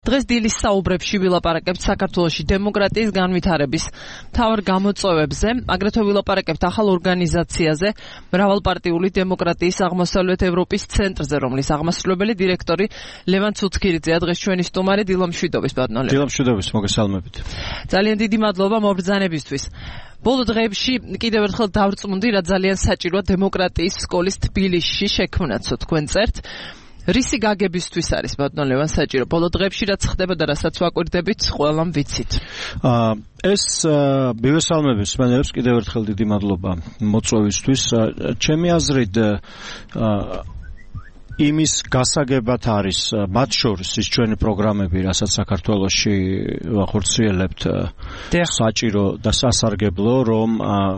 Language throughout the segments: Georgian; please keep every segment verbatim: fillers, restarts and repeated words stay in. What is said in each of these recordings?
დღეს დილის საუბრებში ვილაპარაკებთ საქართველოში დემოკრატიის განვითარების მთავარ გამოწვევებზე, აგრეთვე ვილაპარაკებთ ახალ ორგანიზაციაზე, მრავალპარტიული დემოკრატიის აღმოსავლეთ ევროპის ცენტრზე, რომლის აღმასრულებელი დირექტორი ლევან ცუცქირიძეა. დღეს ჩვენი სტუმარი დილა მშვიდობის ბატონო ლევან. დილა მშვიდობის, მოგესალმებით. ძალიან დიდი მადლობა მობრძანებისთვის. ბოლო დღეებში კიდევ ერთხელ დავწმუნდი, რა ძალიან საჭიროა დემოკრატიის სკოლის თბილისში შექმნაცო თქვენ წერთ. რისი გაგებისთვის არის ბატონო ლევან საჭირო? ბოლო დღეებში რაც ხდება და რასაც ვაკვირდებით, ყველამ ვიცით. აა ეს მივესალმების მენელებს კიდევ ერთხელ დიდი მადლობა მოწვევისთვის. ჩემი აზრით აა იმის გასაგებად არის მათ შორის ის ჩვენი პროგრამები, რასაც საქართველოში ვახორციელებთ, საჭირო და სასარგებლო, რომ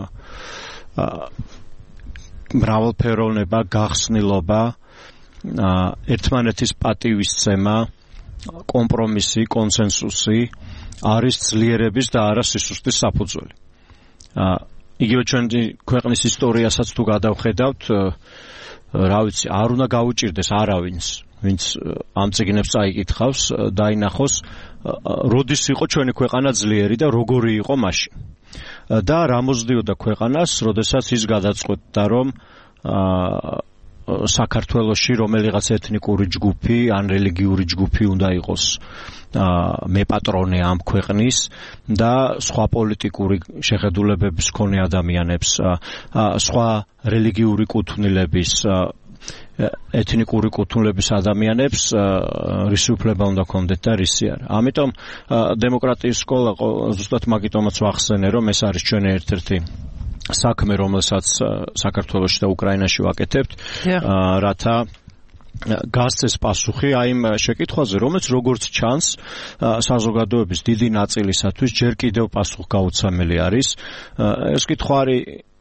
მრავალფეროვნება, გახსნილობა, ერთმანეთის პატივისცემა, კომპრომისი, კონსენსუსი არის ძლიერების და არა სისუსტის საფუძველი. იგივე ჩვენი ქვეყნის ისტორიასაც თუ გადავხედავთ, რა ვიცი, არ უნდა გაუჭირდეს არავინს, ვინც ამ წიგნებს წაიკითხავს, დაინახოს, როდის იყო ჩვენი ქვეყანა ძლიერი და როგორი იყო მაშინ. და რა მოსდიოდა ქვეყანას, როდესაც ის გადაწყვეტდა, რომ საქართველოში რომელიღაც ეთნიკური ჯგუფი ან რელიგიური ჯგუფი უნდა იყოს მეპატრონე ამ ქვეყნის და სხვა პოლიტიკური შეხედულებების მქონე ადამიანებს, სხვა რელიგიური კუთვნილების, ეთნიკური კუთვნილების ადამიანებს რისი უფლება უნდა ჰქონდეთ და რისი არა. ამიტომ დემოკრატიის სკოლა ზუსტად მაგიტომაც ვახსენე, რომ ეს არის ჩვენი ერთ-ერთი საქმე, რომელსაც საქართველოში და უკრაინაში ვაკეთებთ, რათა გასცეს პასუხი აი იმ შეკითხვაზე, რომელიც როგორც ჩანს, საზოგადოების დიდი ნაწილისათვის ჯერ კიდევ პასუხგაუცემელი არის. ეს კითხვა არის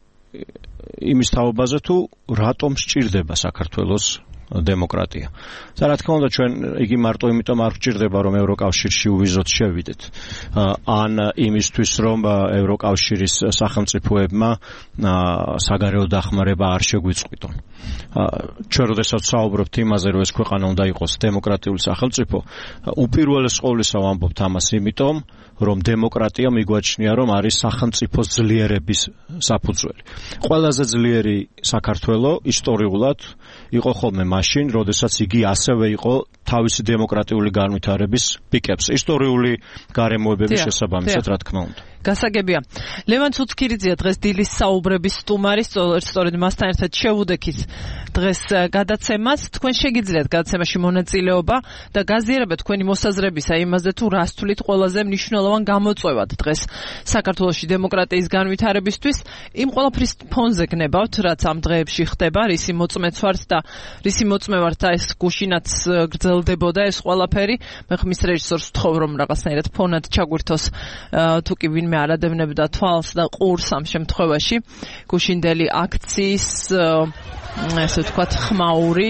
იმის თაობაზე, თუ რატომ სჭირდება საქართველოს დემოკრატია. და რა თქმა უნდა, ჩვენ იგი მარტო იმიტომ არ გვჭირდება, რომ ევროკავშირში უვიზოთ შევიდეთ, ან იმისთვის, რომ ევროკავშირის სახელმწიფოებმა საგარეო დახმარება არ შეგვიწყვიტონ. ჩვენ როდესაც საუბრობთ იმაზე, რომ ეს ქვეყანა უნდა იყოს დემოკრატიული სახელმწიფო, უპირველეს ყოვლისა ვამბობთ ამას იმიტომ, რომ დემოკრატია მიგვაჩნია, რომ არის სახელმწიფოს ძლიერების საფუძველი. ყველაზე ძლიერი საქართველო ისტორიულად იყო ხოლმე მაშინ, როდესაც იგი ასევე იყო თავისი დემოკრატიული განვითარების პიკებს, ისტორიული გარემოებების შესაბამისად, რა თქმა უნდა. გასაგებია. ლევან ცუცქირიძეა დღეს დილის საუბრების სტუმარი, სწორედ მასთან ერთად შევუდექით დღეს გადაცემას. თქვენ შეგიძლიათ გადაცემაში მონაწილეობა და გაზიარება თქვენი მოსაზრებისა იმაზე, თუ რას თვლით ყველაზე მნიშვნელოვან გამოწვევად დღეს საქართველოში დემოკრატიის განვითარებისთვის. იმ ყველაფრის ფონზე გნებავთ, რაც ამ დღეებში ხდება, რისი მოწმეც ვართ და რისი მოწმე ვართ და ეს გუშინაც გრძელდებოდა ეს ყველაფერი. მე ხმის რეჟისორს ვთხოვ, რომ რაღაცნაირად ფონად ჩაგვირთოს, თუ კი ვინმე არადევნებდა თვალს და ყურს ამ შემთხვევაში. გუშინდელი აქციის, ესე ვთქვათ, ხმაური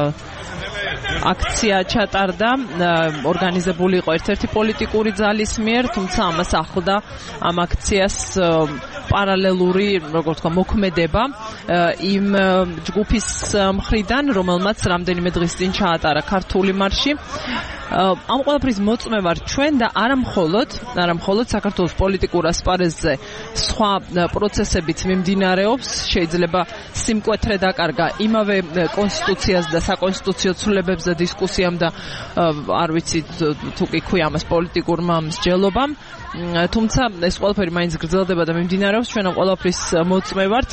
აქცია ჩატარდა, ორგანიზებული იყო ერთ-ერთი პოლიტიკური ძალის მიერ, თუმცა ამას ახლდა ამ აქციას პარალელური, როგორ ვთქვა, მოქმედება იმ ჯგუფის მხრიდან, რომელმაც რამდენიმე დღის წინ ჩაატარა ქართული მარში. ამ ყველაფრის მოწმე ვარ ჩვენ და არა მხოლოდ, არა მხოლოდ საქართველოს პოლიტიკურ ასპარეზზე სხვა პროცესებიც მიმდინარეობს, შეიძლება სიმკვეთრე დაკარგა იმავე კონსტიტუციას და საკონსტიტუციო ცვლილებებზე დისკუსიამ და არ ვიცი თუ კი ქვია ამას პოლიტიკურმა მსჯელობამ, თუმცა ეს ყველაფერი მაინც გრძელდება და მიმდინარეობს, ჩვენ ამ ყველაფრის მოწმე ვართ.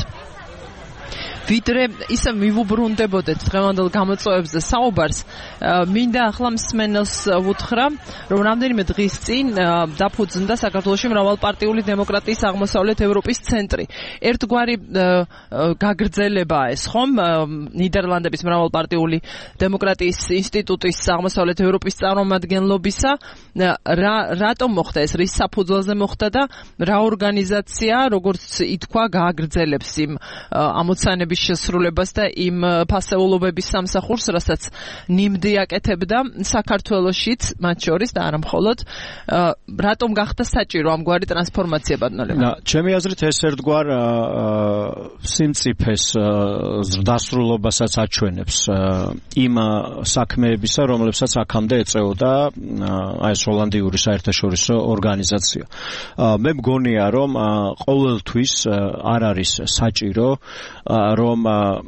ვიდრე ისე მივუბრუნდებოდეთ დღევანდელ გამოწვევებზე საუბარს, მინდა ახლა მსმენელს ვუთხრა, რომ რამდენიმე დღის წინ დაფუძნდა საქართველოში მრავალპარტიული დემოკრატიის აღმოსავლეთ ევროპის ცენტრი. ერთგვარი გაგრძელებაა ეს, ხომ? ნიდერლანდების მრავალპარტიული დემოკრატიის ინსტიტუტის აღმოსავლეთ ევროპის წარმომადგენლობისა. რა რატომ მოხდა ეს, რის საფუძველზე მოხდა და რა ორგანიზაცია, როგორც ითქვა, გააგრძელებს იმ ამოცანების პერიოდის შესრულებას და იმ ფასეულობების სამსახურს, რასაც ნიმდი აკეთებდა საქართველოშიც, მათ შორის და არა მხოლოდ, რატომ გახდა საჭირო ამგვარი ტრანსფორმაცია ბატონო? ჩემი აზრით ეს ერთგვარ სიმწიფეს ზრდასრულობასაც აჩვენებს იმ საქმეებისა, რომლებსაც აქამდე ეწეოდა აი ეს ჰოლანდიური საერთაშორისო ორგანიზაცია. მე მგონია, რომ ყოველთვის არ არის საჭირო, რომ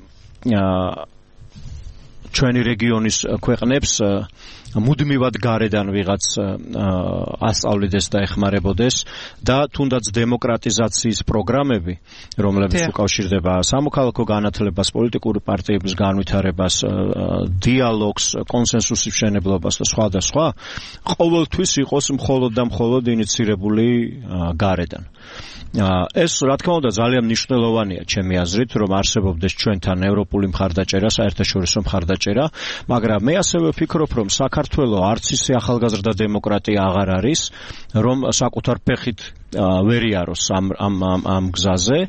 ჩვენი რეგიონის ქვეყნებს მუდმივად გარედან ვიღაც ასწავლიდეს და ეხმარებოდეს და თუნდაც დემოკრატიზაციის პროგრამები, რომლებიც უკავშირდება სამოქალაქო განათლებას, პოლიტიკური პარტიების განვითარებას, დიალოგს, კონსენსუსის მშენებლობას და სხვა და სხვა, ყოველთვის იყოს მხოლოდ და მხოლოდ ინიცირებული გარედან. ეს რა თქმა უნდა ძალიან მნიშვნელოვანია ჩემი აზრით, რომ არსებობდეს ჩვენთან ევროპული მხარდაჭერა, საერთაშორისო მხარდაჭერა, მაგრამ მე ასევე ვფიქრობ, რომ საქართველო არც ისე ახალგაზრდა დემოკრატია აღარ არის, რომ საკუთარ ფეხით ვერ იაროს ამ ამ ამ გზაზე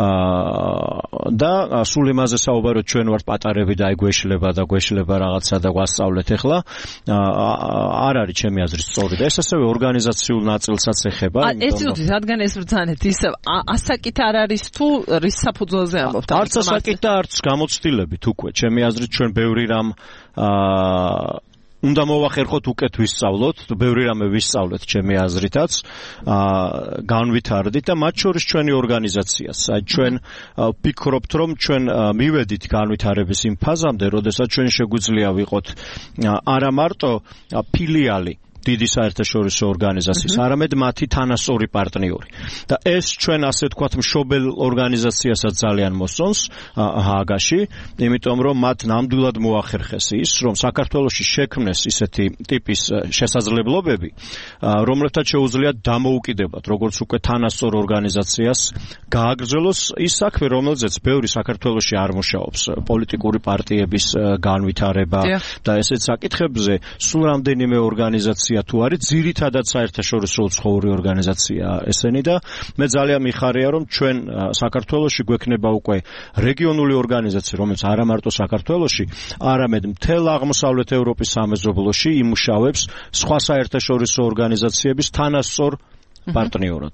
და სულ იმაზე საუბაროთ, ჩვენ ვართ პატარები და აი გვეშლება და გვეშლება რაღაცა და გვასწავლეთ ახლა, არ არის ჩემი აზრით სწორი და ეს ასევე ორგანიზაციულ ნაწილსაც ეხება. ეს თვითონ რადგან ეს ბრძანეთ ისევ ასაკით არ არის თუ რის საფუძველზე ამბობთ? არც ასაკით და არც გამოცდილებით უკვე. ჩემი აზრით ჩვენ ბევრი რამ უნდა მოვახერხოთ უკეთ ვისწავლოთ, ბევრი რამე ვისწავლეთ ჩემი აზრითაც, განვითარდით და მათ შორის ჩვენი ორგანიზაციაც. აი ჩვენ ვფიქრობთ, რომ ჩვენ მივედით განვითარების იმ ფაზამდე, როდესაც ჩვენ შეგვიძლია ვიყოთ არა მარტო ფილიალი დიდი საერთაშორისო ორგანიზაციის, არამედ მათი თანასწორი პარტნიორი. და ეს ჩვენ ასე ვთქვათ მშობელ ორგანიზაციასაც ძალიან მოსწონს ჰააგაში, იმიტომ რომ მათ ნამდვილად მოახერხეს ის, რომ საქართველოში შექმნეს ისეთი ტიპის შესაძლებლობები, რომლებთან შეუძლიათ დამოუკიდებლად, როგორც უკვე თანასწორ ორგანიზაციას გააგრძელოს ის საქმე, რომელზეც ბევრი საქართველოში არ მუშაობს, პოლიტიკური პარტიების განვითარება და ესეთ საკითხებზე სულ რამდენიმე ორგანიზაცია თუ არის ძირითადად საერთაშორისო უცხოური ორგანიზაცია ესენი და მე ძალიან მიხარია, რომ ჩვენ საქართველოში გვექნება უკვე რეგიონული ორგანიზაცია, რომელიც არა მარტო საქართველოში, არამედ მთელ აღმოსავლეთ ევროპის სამეზობლოში იმუშავებს სხვა საერთაშორისო ორგანიზაციების თანასწორ პარტნიორად.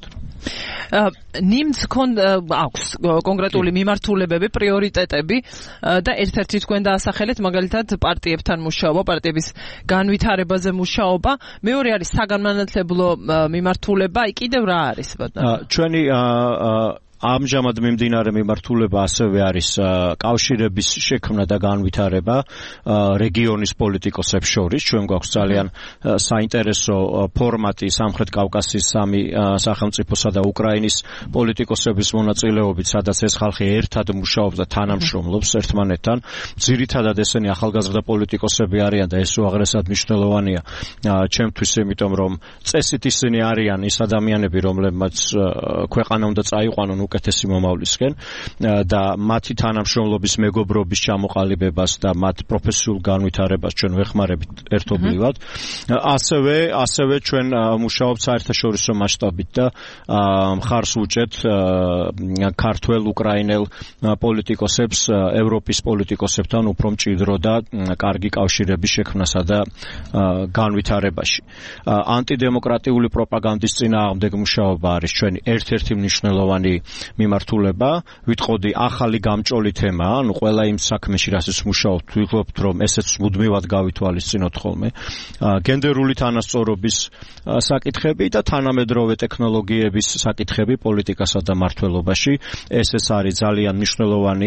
ნიმდს აქვს კონკრეტული მიმართულებები, პრიორიტეტები და ერთ-ერთი თქვენ დაასახელეთ მაგალითად პარტიებთან მუშაობა, პარტიების განვითარებაზე მუშაობა. მეორე არის საგანმანათლებლო მიმართულება, აი კიდევ რა არის ბატონო? ჩვენი ამჟამად მიმდინარე მიმართულება ასევე არის კავშირების შექმნა და განვითარება რეგიონის პოლიტიკოსებს შორის. ჩვენ გვაქვს ძალიან საინტერესო ფორმატი სამხრეთ კავკასიის სამი სახელმწიფოსა და უკრაინის პოლიტიკოსების მონაწილეობით, სადაც ეს ხალხი ერთად მუშაობს და თანამშრომლობს ერთმანეთთან. ძირითადად ესენი ახალგაზრდა პოლიტიკოსები არიან და ეს უაღრესად მნიშვნელოვანია ჩემთვის, იმიტომ რომ წესით ისინი არიან ის ადამიანები, რომლებმაც ქვეყანა უნდა წაიყვანონ უკეთესი მომავლისკენ და მათი თანამშრომლობის მეგობრობის ჩამოყალიბებას და მათ პროფესიულ განვითარებას ჩვენ ვეხმარებით ერთობლივად. ასევე ასევე ჩვენ მუშაობთ საერთაშორისო მასშტაბით და მხარს ვუჭერთ ქართველ უკრაინელ პოლიტიკოსებს ევროპის პოლიტიკოსებთან უფრო მჭიდრო და კარგი კავშირების შექმნასა და განვითარებაში. ანტიდემოკრატიული პროპაგანდის წინააღმდეგ მუშაობა არის ჩვენი ერთ-ერთი მნიშვნელოვანი მიმართულება. ვიტყოდი ახალი გამჭოლი თემა, ანუ ყველა იმ საქმეში, რასაც მუშაობთ, ვიღებთ, რომ ესეც მუდმივად გავითვალისწინოთ ხოლმე. გენდერული თანასწორობის საკითხები და თანამედროვე ტექნოლოგიების საკითხები პოლიტიკასა და მმართველობაში. ეს ეს არის ძალიან მნიშვნელოვანი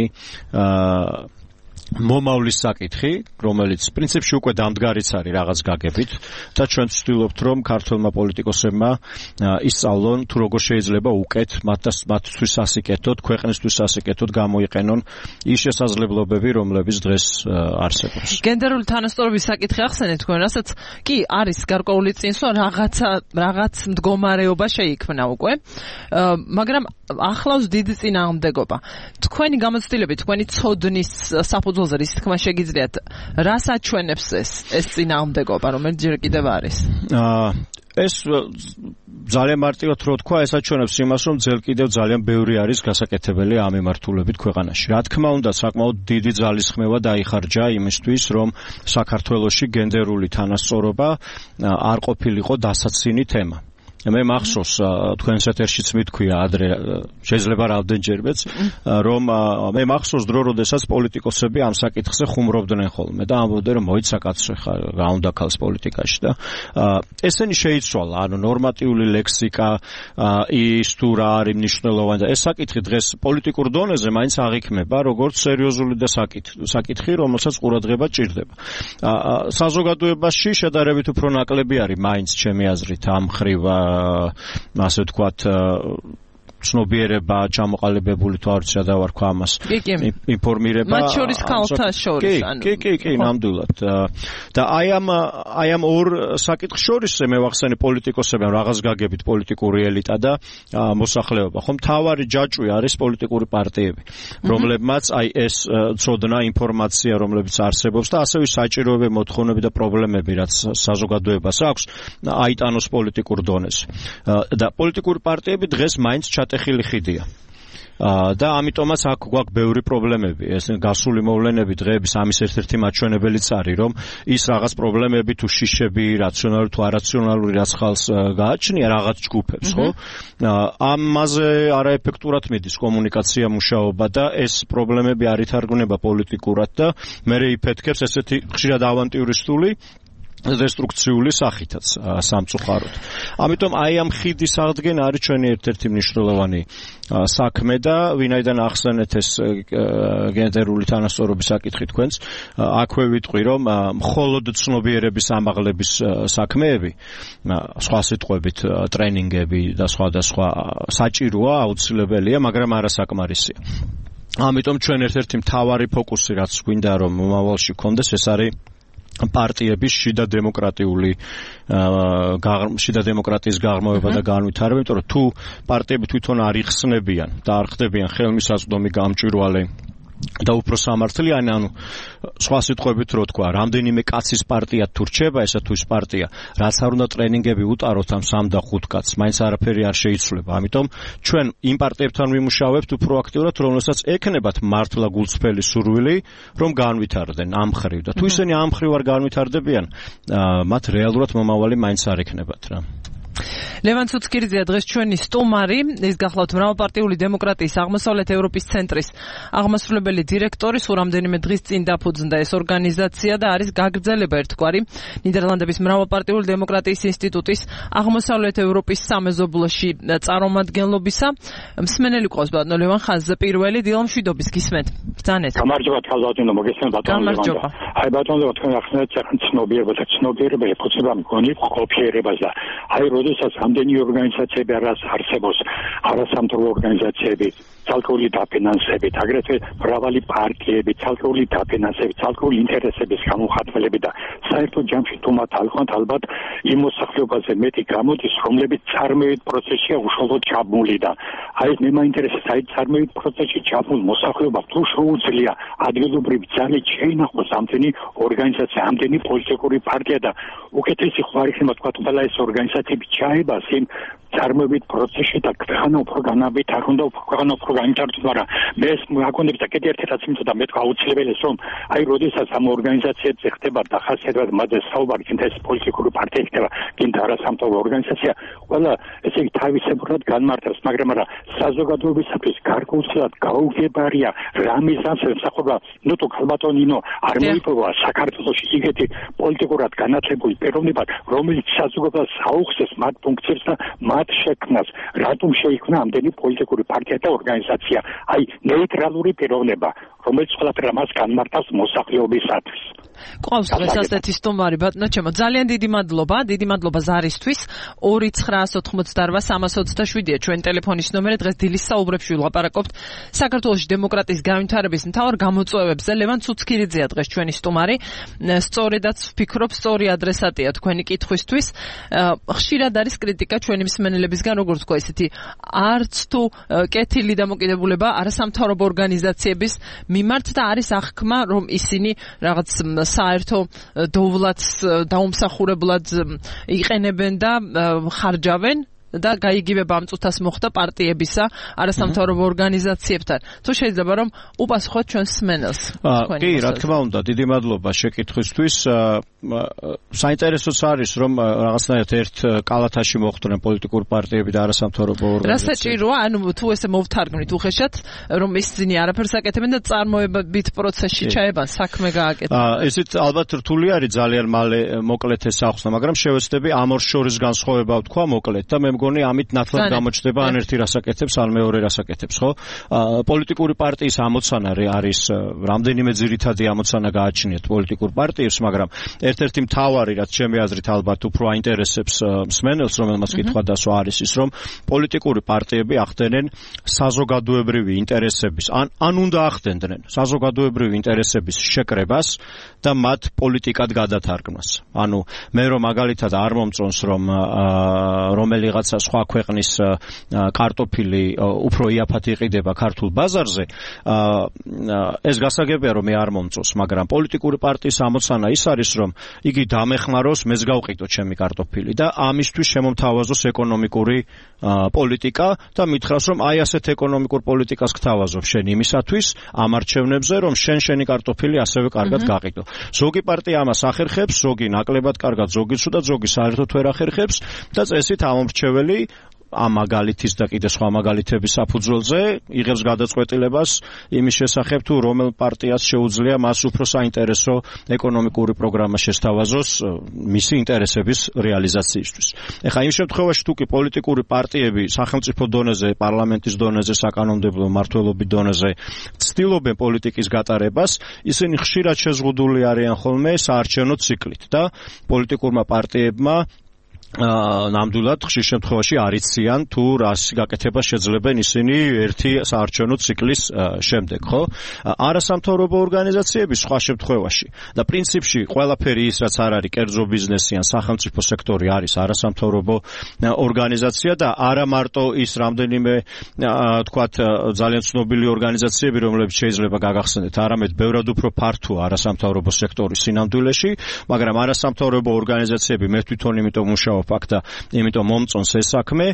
მომავლის საკითხი, რომელიც პრინციპში უკვე დამდგარიც არის რაღაც გაგებით და ჩვენ ვცდილობთ, რომ ქართველმა პოლიტიკოსებმა ისწავლონ თუ როგორ შეიძლება უკეთ მათთვის ასიკეთოთ, ქვეყნისთვის ასიკეთოთ გამოიყენონ ის შესაძლებლობები, რომლებიც დღეს არსებობს. გენდერული თანასწორობის საკითხი ახსენეთ თქვენ, რასაც კი არის გარკვეული წინსვლა, რაღაცა რაღაც მდგომარეობა შეიქმნა უკვე, მაგრამ ახლავს დიდი წინააღმდეგობა. თქვენი გამოცდილებით, თქვენი ცოდნის საფუძველზე რის თქმა შეგიძლიათ, რას აჩვენებს ეს ეს წინააღმდეგობა, რომელიც ჯერ კიდევ არის? ეს ძალიან მარტივად რო თქვა, ეს აჩვენებს იმას, რომ ძელ კიდევ ძალიან ბევრი არის გასაკეთებელი ამ მიმართულებით ქვეყანაში. Რა თქმა უნდა, საკმაოდ დიდი ძალისხმევა დაიხარჯა იმისთვის, რომ საქართველოში გენდერული თანასწორობა არ ყოფილიყო დასაცინი თემა. მე მახსოვს თქვენს ეთერშიც მითქვია ადრე შეიძლება რამდენჯერმეც რომ მე მახსოვს დრო როდესაც პოლიტიკოსები ამ საკითხზე ხუმრობდნენ ხოლმე და ამბობდნენ რომ მოიცა კაცო ხა რა უნდა ქალს პოლიტიკაში და ესენი შეიცვალა ანუ ნორმატიული ლექსიკა ის თუ რა არის მნიშვნელოვანი და ეს საკითხი დღეს პოლიტიკურ დონეზე მაინც აღიქმება როგორც სერიოზული და საკითხი რომელსაც ყურადღება ჭირდება საზოგადოებაში შედარებით უფრო ნაკლები არის მაინც ჩემი აზრით ამ ხრივ ასე ვთქვათ ცნობიერება ჩამოყალიბებული თუ არ ვიცი რა დავარქვა ამას ინფორმირება მათ შორის ქალთა შორის ანუ კი კი კი ნამდვილად და აი ამ აი ამ ორ საკითხ შორის მე ვახსენე პოლიტიკოსებთან რაღაც გაგებით პოლიტიკური ელიტა და მოსახლეობა ხომ თავარი ჯაჭვი არის პოლიტიკური პარტიები რომლებმაც აი ეს ცოდნა ინფორმაცია რომლებიც არსებობს და ასევე საჭიროებები მოთხოვნები და პრობლემები რაც საზოგადოებას აქვს აიტანოს პოლიტიკურ დონეზე და პოლიტიკური პარტიები დღეს მაინც ჩატეხილი ხიდია. და ამიტომაც აქ გვაქვს ბევრი პრობლემები. ეს გასული მოვლენები დღეების ამის ერთ-ერთი მაჩვენებელიც არის, რომ ის რაღაც პრობლემები თუ შიშები, რაციონალური თუ არაციონალური რაც ხალხს გააჩნია რაღაც ჯგუფებს, ხო? ამაზე არაეფექტურად მიდის კომუნიკაცია, მუშაობა და ეს პრობლემები არ ითარგმნება პოლიტიკურად და მე იფეთქებს ესეთი ხშირად ავანტიურისტული დესტრუქციული სახითაც სამწუხაროდ. ამიტომ აი ამ ხიდის აღდგენა არის ჩვენი ერთ-ერთი მნიშვნელოვანი საქმე და ვინაიდან ახსენეთ ეს გენდერული თანასწორობის საკითხი თქვენს, აქვე ვიტყვი რომ მხოლოდ ცნობიერების ამაღლების საქმეები, სხვა სიტყვებით ტრენინგები და სხვადასხვა საჭიროა, აუცილებელია, მაგრამ არასაკმარისია. ამიტომ ჩვენ ერთ-ერთი მთავარი ფოკუსი რაც გვინდა რომ მომავალში გქონდეს, ეს არის პარტიების შიდა დემოკრატიული შიდა დემოკრატიის გაღრმავება და განვითარება, იმიტომ რომ თუ პარტიები თვითონ არ იხსნებიან და არ ხდებიან ხელმისაწვდომი გამჭვირვალე და უფრო სამართლიანი, ანუ სხვა სიტყვებით რო თქვა, რამდენიმე კაცის პარტია თუ რჩება, ესა თუ ის პარტია, რაც არ უნდა ტრენინგები უტაროთ ამ სამ და ხუთ კაცს, მაინც არაფერი არ შეიცვლება. ამიტომ ჩვენ იმ პარტიებთან ვიმუშავებთ უფრო აქტიურად, რომელსაც ექნებათ მართლა გულწრფელი სურვილი, რომ განვითარდნენ ამ ხრივ და თუ ისინი ამ ხრივ არ განვითარდებიან, მათ რეალურად მომავალი მაინც არ ექნებათ რა. ლევან ცუცქირიძეა დღეს ჩვენი სტუმარი, ის გახლავთ მრავალპარტიული დემოკრატიის აღმოსავლეთ ევროპის ცენტრის აღმასრულებელი დირექტორი, სულ რამდენიმე დღის წინ დაფუძნდა ეს ორგანიზაცია და არის გაგრძელება ერთგვარი ნიდერლანდების მრავალპარტიული დემოკრატიის ინსტიტუტის აღმოსავლეთ ევროპის სამეზობლოში წარმომადგენლობისა. მსმენელი ყავს ბატონო ლევან ხაზზე პირველი დილამშვიდობის გისმენთ. ბრძანეთ. გამარჯობა თალბატონო, მოგესალმებით ბატონო ლევან. აი ბატონო ლევან, თქვენ ახსნეთ ცნობიერება და ცნობიერება ეხება მგონი ყოფიერებას და აი როდესაც ამდენი ორგანიზაციები არის არსებობს, არასამთავრობო ორგანიზაციები, ცალკეული დაფინანსებით, აგრეთვე მრავალი პარტიები, ცალკეული დაფინანსებით, ცალკეული ინტერესების გამოხატველები და საერთო ჯამში თუ მათ ალხმათ ალბათ იმ მოსახლეობაზე მეტი გამოდის, რომლებიც წარმოებით პროცესშია უშუალოდ ჩაბმული და აი მე მაინტერესებს აი წარმოებით პროცესში ჩაბმულ მოსახლეობა თუ შეუძლია ადგილობრივი ძალით შეინახოს ამდენი ორგანიზაცია, ამდენი პოლიტიკური პარტია და უკეთესი ხوار იქნება თქვა ყველა ეს ორგანიზაციები ჩაებას იმ წარმოებით პროცესში და ქვეყანა უფრო განაბით არ უნდა ქვეყანა უფრო განვითარდეს, მაგრამ მე ეს მოგონებს და კიდევ ერთი რაც იმწოდა მე თქვა აუცილებელია რომ აი როდესაც ამ ორგანიზაციებზე ხდება დახასიათებად მათზე საუბარი, კიდე ეს პოლიტიკური პარტია ხდება, კიდე არასამთავრობო ორგანიზაცია, ყველა ესე იგი თავისებურად განმარტავს, მაგრამ არა საზოგადოებისათვის გარკვეულწილად გაუგებარია რა მიზანს ემსახურება, ნუ თუ ქალბატონინო არ მოიპოვა საქართველოში იგეთი პოლიტიკურად განათლებული პიროვნება, რომელიც საზოგადოებას აუხსნეს მათ ფუნქციებს და მათ შექმნას, რატომ შეიქმნა ამდენი პოლიტიკური პარტია და ორგანიზაცია, აი ნეიტრალური პიროვნება, რომელიც ყველაფერს მას განმარტავს მოსახლეობისათვის. ყავს დღეს ასეთი სტუმარი ბატონო ჩემო, ძალიან დიდი მადლობა, დიდი მადლობა ზარისთვის. ორი ცხრაას ოთხმოცდაოთხ სამას ოცდაშვიდია ჩვენი ტელეფონის ნომერი. დღეს დილის საუბრებში ვილაპარაკობთ საქართველოს დემოკრატიის განვითარების მთავარ გამოწვევებზე. ლევან ცუცქირიძეა დღეს ჩვენი სტუმარი. სწორედაც ვფიქრობ, სწორი ადრესატია თქვენი კითხვისთვის. ხშირად არის კრიტიკა ჩვენი მსმენელებისგან, როგორც თქვა, ესეთი არც თუ კეთილი დამოკიდებულება არასამთავრობო ორგანიზაციების მიმართ და არის აღქმა, რომ ისინი რაღაც საერთო დოვლათს დაუმსახურებლად იყენებენ და ხარჯავენ და გაიგივება ამ წუთას მოხდა პარტიებისა, არასამთავრობო ორგანიზაციებთან. თუ შეიძლება რომ უპასუხოთ ჩვენს მსმენელს. კი, რა თქმა უნდა, დიდი მადლობა შეკითხვისთვის. საინტერესოც არის რომ რაღაცნაირად ერთ კალათაში მოხვდნენ პოლიტიკური პარტიები და არასამთავრობო ორგანიზაციები. რა საჭიროა, ანუ თუ ესე მოვთარგმნით უხეშად, რომ ისინი არაფერს აკეთებენ და წარმოებით პროცესში ჩაებან, საქმე გააკეთებენ. ესეც ალბათ რთული არის ძალიან მალე მოკლედ ეს ახსნა, მაგრამ შევეცდები ამ ორ შორის განსხვავება ვთქვა მოკლედ და მე მგონი ამით ნათლად გამოჩნდება ან ერთი რას აკეთებს, ან მეორე რას აკეთებს, ხო? პოლიტიკური პარტიის ამოცანა არის რამდენიმე ძირითადი ამოცანა გააჩნიათ პოლიტიკურ პარტიებს, მაგრამ ერთ-ერთი მთავარი, რაც ჩემი აზრით ალბათ უფრო აინტერესებს მსმენელს, რომელმაც კითხვა დასვა არის ის, რომ პოლიტიკური პარტიები ახდენენ საზოგადოებრივი ინტერესების, ან ან უნდა ახდენდნენ საზოგადოებრივი ინტერესების შეკრებას და მათ პოლიტიკად გადათარგმნას. ანუ მე რომ მაგალითად არ მომწონს რომ რომელიღაცა სხვა ქვეყნის კარტოფილი უფრო იაფად იყიდება ქართულ ბაზარზე, ეს გასაგებია რომ მე არ მომწონს, მაგრამ პოლიტიკური პარტიის ამოცანა ის არის რომ იგი დამეხმაროს, მეც გავყიდო ჩემი კარტოფილი და ამისთვის შემომთავაზოს ეკონომიკური პოლიტიკა და მითხრას რომ აი ასეთ ეკონომიკურ პოლიტიკას გთავაზობ შენ იმისათვის ამ არჩევნებზე რომ შენ შენი კარტოფილი ასევე კარგად გაყიდო. ზოგი პარტია ამას ახერხებს, ზოგი ნაკლებად კარგად, ზოგი ცუდად, ზოგი საერთოდ ვერ ახერხებს და წესით ამომრჩეველი ამ მაგალითის და კიდე სხვა მაგალითების საფუძველზე იღებს გადაწყვეტილებას იმის შესახებ თუ რომელ პარტიას შეუძლია მას უფრო საინტერესო ეკონომიკური პროგრამა შესთავაზოს მისი ინტერესების რეალიზაციისთვის. ეხლა იმ შემთხვევაში თუ კი პოლიტიკური პარტიები სახელმწიფო დონეზე, პარლამენტის დონეზე, საკანონმდებლო მმართველობის დონეზე ცდილობენ პოლიტიკის გატარებას, ისინი ხშირად შეზღუდული არიან ხოლმე საარჩევნო ციკლით და პოლიტიკურმა პარტიებმა ნამდვილად ხშირ შემთხვევაში არიციან თუ რას გაკეთება შეძლებენ ისინი ერთი საარჩევნო ციკლის შემდეგ, ხო? არასამთავრობო ორგანიზაციები სხვა შემთხვევაში და პრინციპში ყველაფერი ის რაც არ არის კერძო ბიზნესი ან სახელმწიფო სექტორი არის არასამთავრობო ორგანიზაცია და არა მარტო ის რამდენიმე თქვათ ძალიან ცნობილი ორგანიზაციები, რომლებიც შეიძლება გაგახსენდეთ, არამედ ბევრად უფრო ფართოა არასამთავრობო სექტორის სინამდვილეში, მაგრამ არასამთავრობო ორგანიზაციები მე თვითონ იმიტომ მუშაობ აქ და იმიტომ მომწონს ეს საქმე,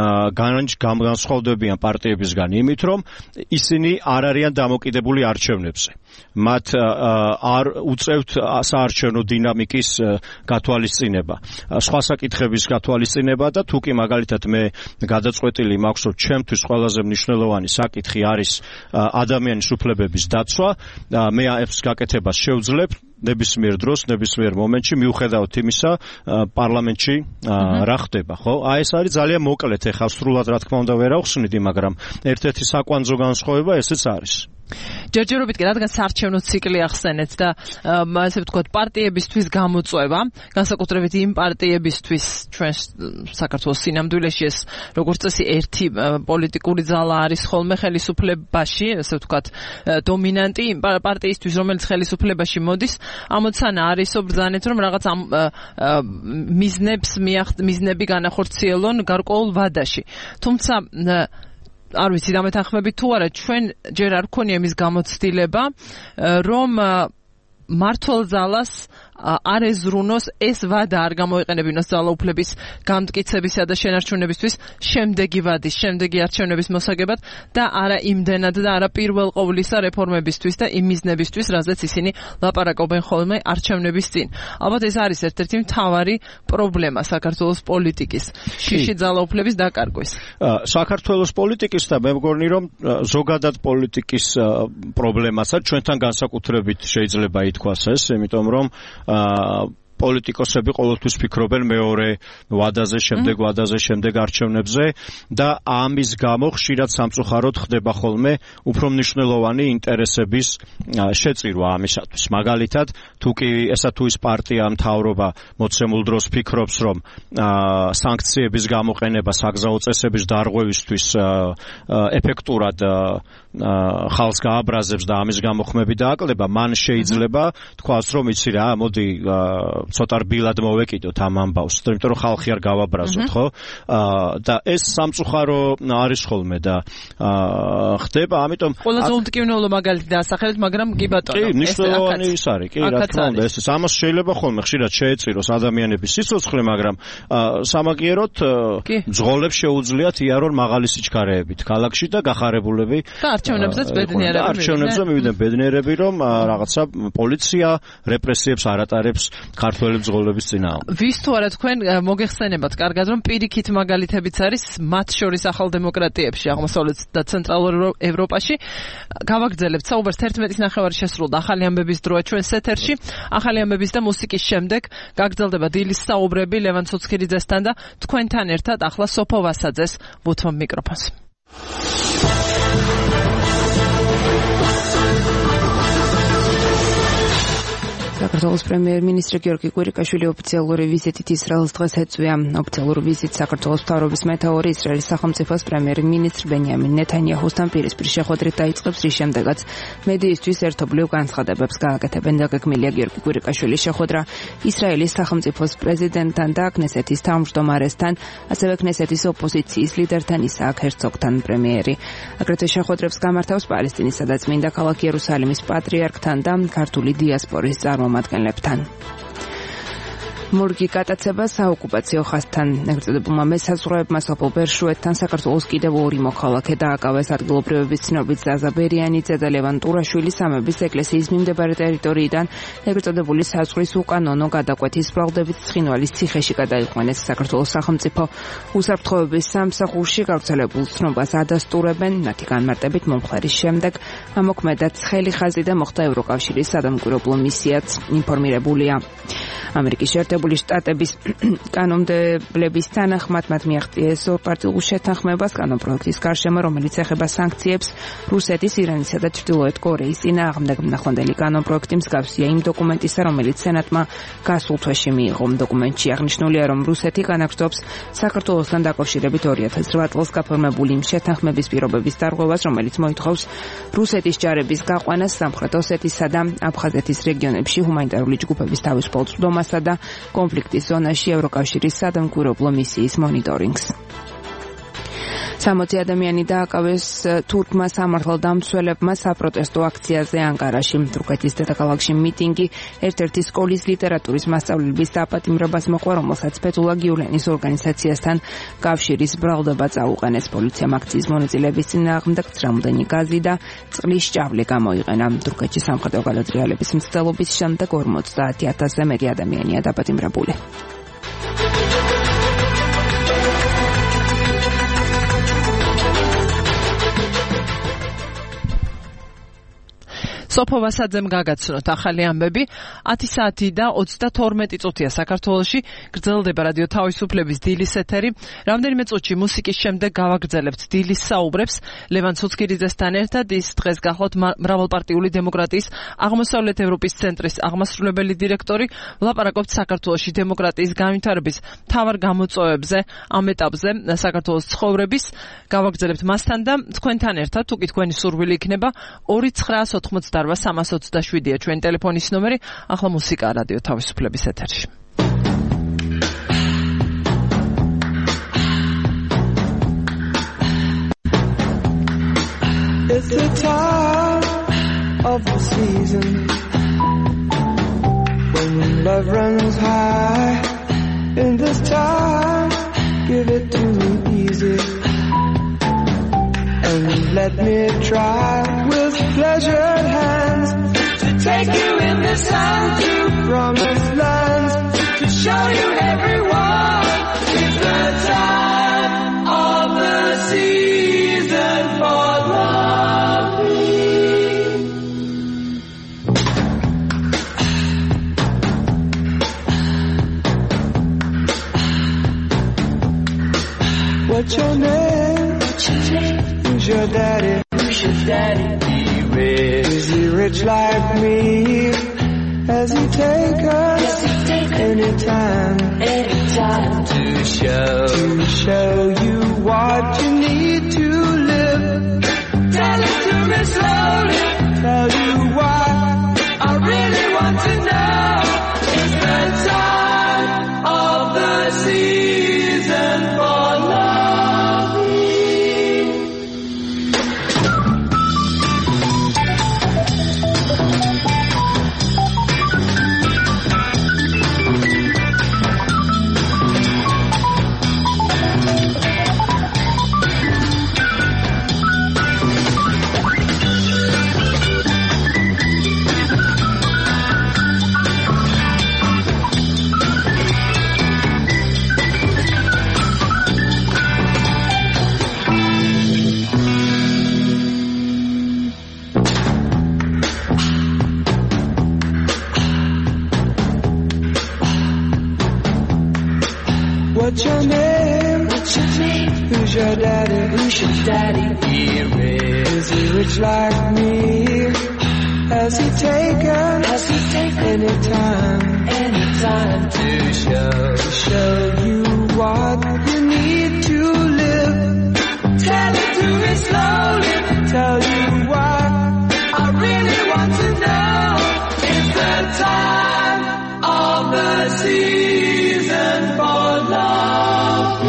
განსხვავდებიან პარტიებისგან იმით, რომ ისინი არ არიან დამოკიდებული არჩევნებზე. მათ არ უწევთ საარჩევნო დინამიკის გათვალისწინება, სხვა საკითხების გათვალისწინება და თუ კი მაგალითად მე გადაწყვეტილი მაქვს, რომ ჩემთვის ყველაზე მნიშვნელოვანი საკითხი არის ადამიანის უფლებების დაცვა, მე ეს გაკეთებას შევძლებ ნებისმიერ დროს, ნებისმიერ მომენტში, მიუხედავად იმისა, პარლამენტში რა ხდება, ხო? აი ეს არის ძალიან მოკლედ, ეხლა სრულად რა თქმა უნდა ვერ ავხსნიდი, მაგრამ ერთ-ერთი საკვანძო განსხვავება ესეც არის. ჯერჯერობით კი რადგან საარჩევნო ციკლი ახსენეთ და ასე ვთქვათ პარტიებისთვის გამოწვევა, განსაკუთრებით იმ პარტიებისთვის ჩვენ საქართველოს სინამდვილეში ეს როგორც წესი ერთი პოლიტიკური ძალა არის ხოლმე ხელისუფლებაში, ასე ვთქვათ დომინანტი იმ პარტიისთვის, რომელიც ხელისუფლებაში მოდის, ამოცანა არისო ბრძანეთ რომ რაღაც ამ მიზნებს მიზნები განახორციელონ გარკვეულ ვადაში. თუმცა არ ვიცი დამეთანხმებით თუ არა, ჩვენ ჯერ არ გქონია იმის გამოცდილება, რომ მართლ ძალას არ ეზრუნოს ეს ვადა არ გამოიყენებინოს ძალაუფლების გამტკიცებისა და შენარჩუნებისთვის შემდეგი ვადის, შემდეგი არჩევნების მოსაგებად და არა იმდენად და არა პირველ ყოვლისა რეფორმებისთვის და იმ მიზნებისთვის, რაზეც ისინი ლაპარაკობენ ხოლმე არჩევნების წინ. ალბათ ეს არის ერთ-ერთი მთავარი პრობლემა საქართველოს პოლიტიკის, შიში ძალაუფლების დაკარგვის. საქართველოს პოლიტიკის და მე მგონი რომ ზოგადად პოლიტიკის პრობლემასაც ჩვენთან განსაკუთრებით შეიძლება ითქვას ეს, იმიტომ რომ პოლიტიკოსები ყოველთვის ფიქრობენ მეორე ვადაზე, შემდეგ ვადაზე, შემდეგ არჩევნებზე და ამის გამო ხშირად სამწუხაროდ ხდება ხოლმე უფრო მნიშვნელოვანი ინტერესების შეწირვა ამისათვის. მაგალითად, თუ კი ესა თუ ის პარტია მთავრობა მოცემულ დროს ფიქრობს, რომ სანქციების გამოყენება საგზაო წესების დარღვევისთვის ეფექტურად ხალხს გააბრაზებს და ამის გამო ხმები დააკლდება, მან შეიძლება თქვას, რომ იცი რა, მოდი ცოტა რბილად მოვეკიდოთ ამ ამბავს, იმიტომ რომ ხალხი არ გავაბრაზოთ, ხო? და ეს სამწუხარო არის ხოლმე და ხდება, ამიტომ ყველაზე უმტკივნეულო მაგალითი დაასახელეთ, მაგრამ კი ბატონო, ეს მნიშვნელოვანი ის არის, კი, რა თქმა უნდა, ეს ამას შეიძლება ხოლმე ხშირად შეეწიროს ადამიანების სიცოცხლე, მაგრამ სამაგიეროდ მძღოლებს შეუძლიათ იარონ მაღალი სიჩქარეებით ქალაქში და გახარებულები და არჩევნებზეც ბედნიერები არჩევნებზე მივიდნენ ბედნიერები, რომ რაღაცა პოლიცია რეპრესიებს არ ატარებს ქართველი მძღოლების წინააღმდეგ. ვის თუ არა თქვენ მოგეხსენებათ კარგად, რომ პირიქით მაგალითებიც არის მათ შორის ახალ დემოკრატიებში, აღმოსავლეთ და ცენტრალურ ევროპაში. გავაგრძელებთ საუბარს თერთმეტის ნახევარი შესრულდა ახალი ამბების დროა ჩვენს ეთერში. ახალი ამბების და მუსიკის შემდეგ გაგრძელდება დილის საუბრები ლევან ცოცხიძესთან და თქვენთან ერთად ახლა სოფო ვასაძეს ვუთმობ მიკროფონს. საქართველოს პრემიერ-მინისტრი გიორგი კვირიკაშვილი ოფიციალური ვიზიტით ისრაელს დღეს ეწვია. ოფიციალური ვიზიტ საქართველოს მთავრობის მეთაური ისრაელის სახელმწიფოს პრემიერ-მინისტრ ბენიამინ ნეთანიაჰუსთან პირისპირ შეხვედრით დაიწყებს, რის შემდეგაც მედიისთვის ერთობლივ განცხადებებს გააკეთებენ. დაგეგმილია გიორგი კვირიკაშვილის შეხვედრა ისრაელის სახელმწიფოს პრეზიდენტთან და კნესეთის თავმჯდომარესთან, ასევე კნესეთის ოპოზიციის ლიდერთან ისააკ ჰერცოგთან. პრემიერი აგრეთვე შეხვედრებს გამართავს პალესტინისა და წმინდა ქალაქ იერუსალიმის პატრიარქთან და ქართული დიასპორის წარმომადგენლებთან. მორგი გატაცება საოკუპაციო ხაზთან. ეგრწოდებულმა მესაზღვრეებმა სოფელ ბერშუეთთან საქართველოს კიდევ ორი მოქალაქე დააკავეს. ადგილობრივების ცნობით ზაზა ბერიანიძე და ლევან ტურაშვილი სამების ეკლესიის მიმდებარე ტერიტორიიდან ეგრწოდებული საზღვრის უკანონო გადაკვეთის ბრალდებით ცხინვალის ციხეში გადაიყვანეს. საქართველოს სახელმწიფო უსაფრთხოების სამსახურში გავრცელებულ ცნობას ადასტურებენ. მათი განმარტებით მომხდარის შემდეგ ამოქმედა ცხელი ხაზი და მოხდა ევროკავშირის სადამკვირვებლო მისიაც ინფორმირებულია. ამერიკის შეერთებული შტატების კანონმდებლების თანახმად მათ მიაღწიეს ორპარტიულ შეთანხმებას კანონპროექტის გარშემო, რომელიც ეხება სანქციებს რუსეთის, ირანისა და ჩრდილოეთ კორეის წინააღმდეგ. ნახვანდელი კანონპროექტი მსგავსია იმ დოკუმენტისა, რომელიც სენატმა გასულ თვეში მიიღო. დოკუმენტში აღნიშნულია, რომ რუსეთი განაგრძობს საქართველოსთან დაკავშირებით ორი ათას რვა წელს გაფორმებული იმ შეთანხმების პირობების დარღვევას, რომელიც მოითხოვს რუსეთის ჯარების გაყვანას სამხრეთ ოსეთისა და აფხაზეთის რეგიონებში ჰუმანიტარული ჯგუფების თავისუფალ წვდომასა და კონფლიქტის ზონაში ევროკავშირის სადამკვირვებლო მისიის მონიტორინგს. სამოცი ადამიანი დააკავეს თურქმა სამართალდამცველებმა საპროტესტო აქციაზე ანკარაში. თურქეთის დედაქალაქში მიტინგი ერთ-ერთი სკოლის ლიტერატურის მასწავლებლების დაპატიმრებას მოყვა, რომელსაც ფეთულა გიულენის ორგანიზაციასთან კავშირის ბრალდება წაუყენეს. პოლიციამ აქციის მონაწილეების წინააღმდეგ ცრამლდენი გაზი და წყლის ჭავლი გამოიყენა. თურქეთში სამხედრო გადატრიალების მცდელობის შემდეგ ორმოცდაათი ათასზე მეტი ადამიანია დაპატიმრებული. სოფო ვასაძემ გაგაცნოთ ახალი ამბები. ათი საათი და ოცდათორმეტი წუთია საქართველოში. გრძელდება რადიო თავისუფლების დილის ეთერი. რამდენიმე წუთში მუსიკის შემდეგ გავაგრძელებთ დილის საუბრებს ლევან ცოცხიძესთან ერთად. ის დღეს გახლავთ მრავალპარტიული დემოკრატიის აღმოსავლეთ ევროპის ცენტრის აღმასრულებელი დირექტორი. ვლაპარაკობთ საქართველოში დემოკრატიის განვითარების მთავარ გამოწვევებზე, ამ ეტაპზე საქართველოს ცხოვრების. გავაგრძელებთ მასთან და თქვენთან ერთად, თუ კი თქვენი სურვილი იქნება, ორი ცხრაას ოთხმოცდაოთხ სამას ოცდაშვიდია ჩვენი ტელეფონის ნომერი. ახლა მუსიკა რადიო თავისუფლების ეთერში. It's the time of the season when love runs high. In this time, give it to me easy. And let me try with pleasured hands to take you in the sun to promised lands, to show you everyone. It's the time of the season for loving. What's your name? What's your name? Who's your daddy? Who's your daddy? Be rich. Is he rich like me? Has he take us? Has he take anytime? Anytime to show to show you what you need to live. Tell it to me slowly. Tell you why I really want to know. It's the time. name? What's your name? Who's your daddy? Who's your daddy? Be rich. Is he rich like me? Has he taken? Has he taken any time? Any time to show? To show you what you need to live. Tell it to me slowly. Tell you why. I really want to know. It's the time of the season for love.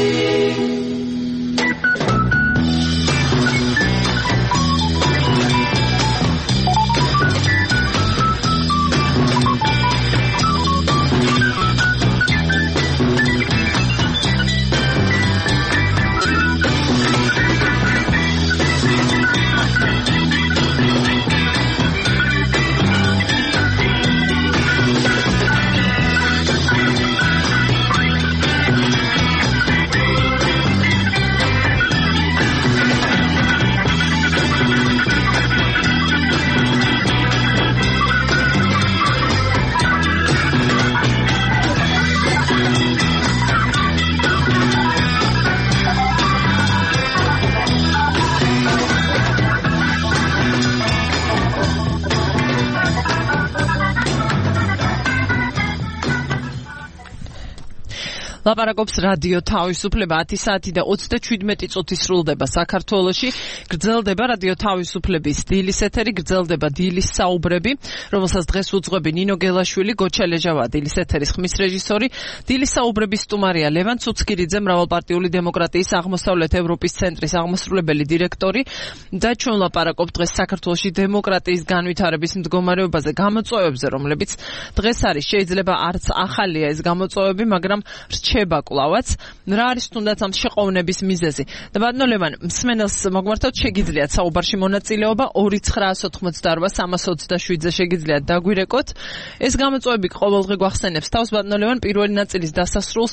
ლაპარაკობს რადიო თავისუფლება ათი საათი და ოცდაშვიდმეტი წუთი სრულდება საქართველოში. გრძელდება რადიო თავისუფლების დილის ეთერი, გრძელდება დილის საუბრები, რომელსაც დღეს უძღვები ნინო გელაშვილი, გოჩა ლეჟავა, დილის ეთერის ხმის რეჟისორი. დილის საუბრების სტუმარია ლევან ცუცქირიძე, მრავალპარტიული დემოკრატიის აღმოსავლეთ ევროპის ცენტრის აღმასრულებელი დირექტორი და ჩვენ ლაპარაკობთ დღეს საქართველოში დემოკრატიის განვითარების მდგომარეობაზე, გამოწვევებზე, რომლებიც დღეს არის. შეიძლება არც ახალია ეს გამოწვევები, მაგრამ რჩება კლავაც. რა არის თუნდაც ამ შეყოვნების მიზეზი? და ბატონო ლევან, მსმენელს მოგმართოთ, შეგიძლიათ საუბარში მონაწილეობა ორი ცხრაას ოცდაოთხ სამას ოცდაშვიდზე შეგიძლიათ დაგვირეკოთ. ეს გამოწვევები ყოველდღე გვახსენებს თავს. ბატონო ლევან, პირველი ნაწილის დასასრულს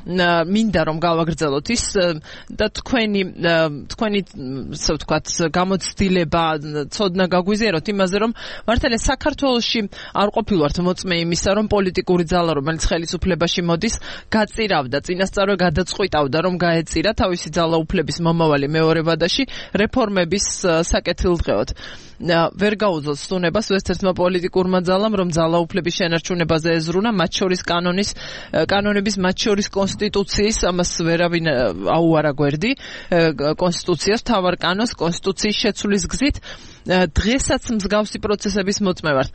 მინდა რომ გავაგრძელოთ ის და თქვენი თქვენი ასე ვთქვათ გამოცდილება ცოდნა გაგვიზიაროთ იმაზე, რომ მართალია საქართველოში არ ყოფილვართ მოწმე იმისა, რომ პოლიტიკური ძალა, რომელიც ხელისუფლებაში მოდის, გაწირავდა, წინასწარვე გადაწყვიტავდა, რომ გაეწირა თავისი ძალაუფლების მომავალი მეორე ვადაში რეფორმების საკეთილდღეოდ. ვერ გაუძლოთ სტუნებას ვესტერთმა პოლიტიკურმა ძალამ, რომ ძალაუფლების შენარჩუნებაზე ეზრუნა, მათ შორის კანონის კანონების, მათ შორის კონსტიტუციის, ამას ვერავინ აუარა გვერდი, კონსტიტუციას, თავარ კანონს, კონსტიტუციის შეცვლის გზით. დღესაც მსგავსი პროცესების მოწმე ვართ.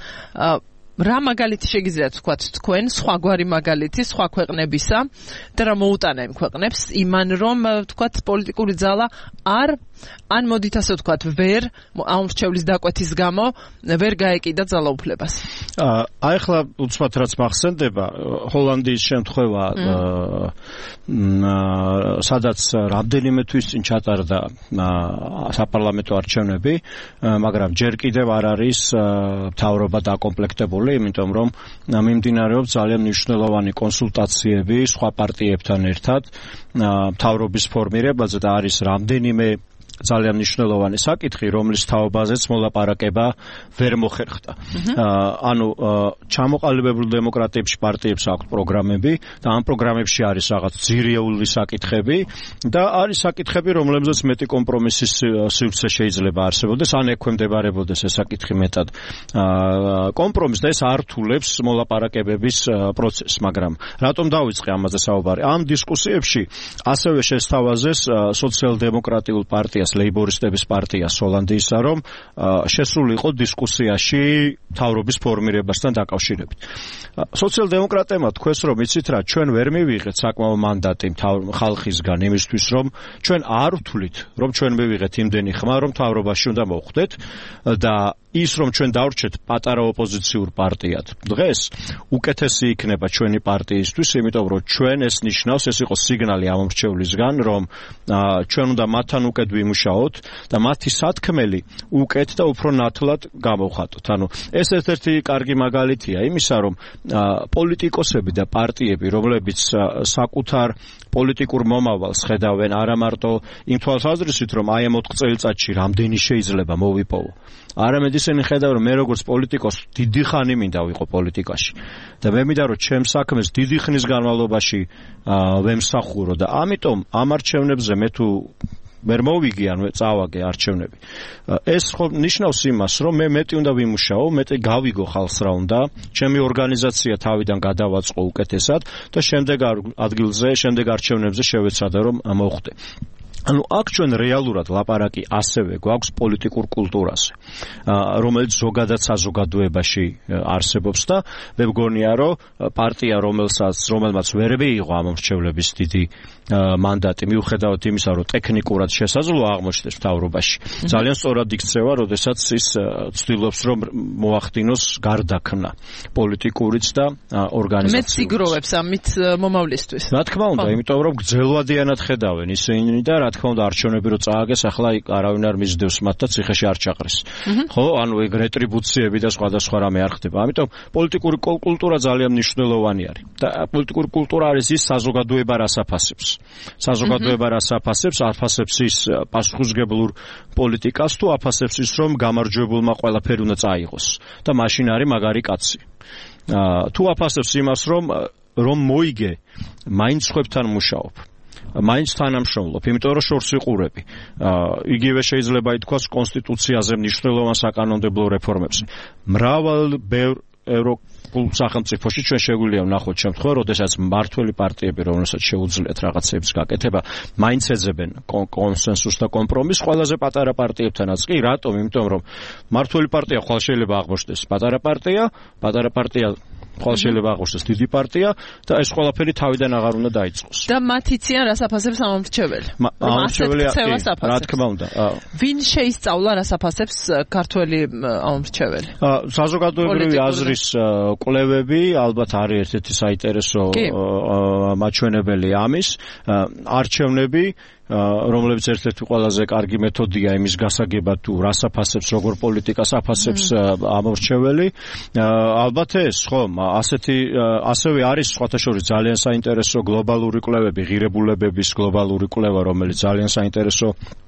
რა მაგალითი შეგიძლიათ ვთქვათ თქვენ, სხვაგვარი მაგალითი, სხვა ქვეყნებისა და რა მოუტანა იმ ქვეყნებს იმან, რომ ვთქვათ პოლიტიკური ძალა არ ან მოდით ასე ვთქვათ, ვერ ამ რჩევლის დაკვეთის გამო ვერ გაეკიდა ძალაუფლებას. აი ახლა უცბად რაც მახსენდება, ჰოლანდიის შემთხვევა, სადაც რამდენიმე თვის წინ ჩატარდა საპარლამენტო არჩევნები, მაგრამ ჯერ კიდევ არ არის მთავრობა დაკომპლექტებული, იმიტომ რომ მიმდინარეობს ძალიან მნიშვნელოვანი კონსულტაციები სხვა პარტიებთან ერთად მთავრობის ფორმირებაზე და არის რამდენიმე ძალიან მნიშვნელოვანი საკითხი, რომლის თაობაზეც მოლაპარაკება ვერ მოხერხდა. ანუ ჩამოყალიბებულ დემოკრატიებში პარტიებს აქვს პროგრამები და ამ პროგრამებში არის რაღაც ძირეული საკითხები და არის საკითხები, რომლებზეც მეტი კომპრომისის სივრცე შეიძლება არსებობდეს, ან ექვემდებარებოდეს ეს საკითხი მეტად კომპრომისს და ეს ართულებს მოლაპარაკებების პროცესს, მაგრამ რატომ დავიწყე ამაზე საუბარი? ამ დისკუსიებში ასევე შესთავაზეს სოციალ-დემოკრატიულ პარტიას ლეიბორისტების პარტიას ჰოლანდიისა, რომ შესულიყო დისკუსიაში მთავრობის ფორმირებასთან დაკავშირებით. სოციალ-დემოკრატებმა თქვეს, რომ იცით რა, ჩვენ ვერ მივიღეთ საკმაო მანდატი ხალხისგან იმისთვის, რომ ჩვენ არ ვთვლით, რომ ჩვენ მივიღეთ იმდენი ხმა, რომ მთავრობაში უნდა მოვხვდეთ და ის რომ ჩვენ დავრჩეთ პატარა ოპოზიციურ პარტიად. დღეს უკეთესი იქნება ჩვენი პარტიისთვის, იმიტომ რომ ჩვენ ეს ნიშნავს, ეს იყო სიგნალი ამ მრჩევლისგან, რომ ჩვენ უნდა მათთან უკეთ ვიმუშაოთ და მათი სათქმელი უკეთ და უფრო ნათლად გამოვხატოთ. ანუ ეს ერთ-ერთი კარგი მაგალითია იმისა, რომ პოლიტიკოსები და პარტიები, რომლებიც საკუთარ პოლიტიკურ მომავალს ხედავენ არა მარტო იმ თვალსაზრისით, რომ აი ამ ოთხ წელიწადში რამდენი შეიძლება მოვიპოვო. არამედ ისინი ხედავენ, რომ მე როგორც პოლიტიკოსი დიდი ხანი მინდა ვიყო პოლიტიკაში და მე მინდა რომ ჩემ საქმეს დიდი ხნის განმავლობაში ვემსახურო და ამიტომ ამ არჩევნებზე მე თუ ვერ მოვიგი ან წავაგე არჩევნები. ეს ხო ნიშნავს იმას, რომ მე მეტი უნდა ვიმუშაო, მეტი გავიგო ხალხს რა უნდა, ჩემი ორგანიზაცია თავიდან გადავაწყო უკეთესად და შემდეგ ადგილზე, შემდეგ არჩევნებზე შევეცადე რომ მოხვდე. ანუ აქ ჩვენ რეალურად ლაპარაკი ასევე გვაქვს პოლიტიკურ კულტურაზე, რომელიც ზოგადად საზოგადოებაში არსებობს და მე მგონია, რომ პარტია, რომელსაც რომელმაც ვერ მიიღო ამ მრჩევლების დიდი მანდატი, მიუხედავად იმისა, რომ ტექნიკურად შესაძლოა აღმოჩნდეს მთავრობაში, ძალიან სწორად იქცევა, როდესაც ის ცდილობს, რომ მოახდინოს გარდაქმნა პოლიტიკურიც და ორგანიზაციურიც. მეც იგროვებს ამით მომავლისთვის. რა თქმა უნდა, იმიტომ რომ გრძელვადიანად ხედავენ ისინი და რა თქმა უნდა არჩევნები რო წააგეს, ახლა არავინ არ მისდევს მათ და ციხეში არ ჩაყრის. ხო, ანუ ეგ რეტრიბუციები და სხვადასხვა რამე არ ხდება. ამიტომ პოლიტიკური კულტურა ძალიან მნიშვნელოვანი არის. და პოლიტიკური კულტურა არის ის საზოგადოება რას აფასებს. საზოგადოება რას აფასებს, აფასებს ის პასუხისმგებლურ პოლიტიკას თუ აფასებს ის, რომ გამარჯვებულმა ყველაფერი უნდა წაიღოს და მაშინ არის მაგარი კაცი. თუ აფასებს იმას, რომ რომ მოიგე, მაინც ხვებთან მუშაობ. მაინც თანამშრომლობ, იმიტომ რომ შორს ვიყურები. იგივე შეიძლება ითქვას კონსტიტუციაზე მნიშვნელოვან საკანონმდებლო რეფორმებზე. მრავალ ბევრ ევროპულ სახელმწიფოში ჩვენ შეგვიძლია ვნახოთ შემთხვევა, როდესაც მმართველი პარტიები, რომელსაც შეუძლიათ რაღაცების გაკეთება, მაინც ეძებენ კონსენსუსს და კომპრომისს ყველაზე პატარა პარტიებთანაც. კი, რატომ? იმიტომ რომ მმართველი პარტია ხვალ შეიძლება აღმოჩნდეს პატარა პარტია, პატარა პარტია ხვალ შეიძლება აღმოჩნდეს დიდი პარტია და ეს ყველაფერი თავიდან აღარ უნდა დაიწყოს. და მათ იციან რას აფასებს ამ მრჩეველი. ამრჩეველი რა თქმა უნდა. ვინ შეისწავლა რას აფასებს ქართველი ამ მრჩეველი? საზოგადოებრივი აზრის კვლევები ალბათ არის ერთ-ერთი საინტერესო მაჩვენებელი ამის. არჩევნები რომლებიც ერთ-ერთი ყველაზე კარგი მეთოდია იმის გასაგებად თუ რას აფასებს, როგორ პოლიტიკას აფასებს ამორჩეველი. ალბათ ეს, ხო, ასეთი ასევე არის სხვათა შორის ძალიან საინტერესო გლობალური კვლევები, ღირებულებების გლობალური კვლევა, რომელიც ძალიან საინტერესო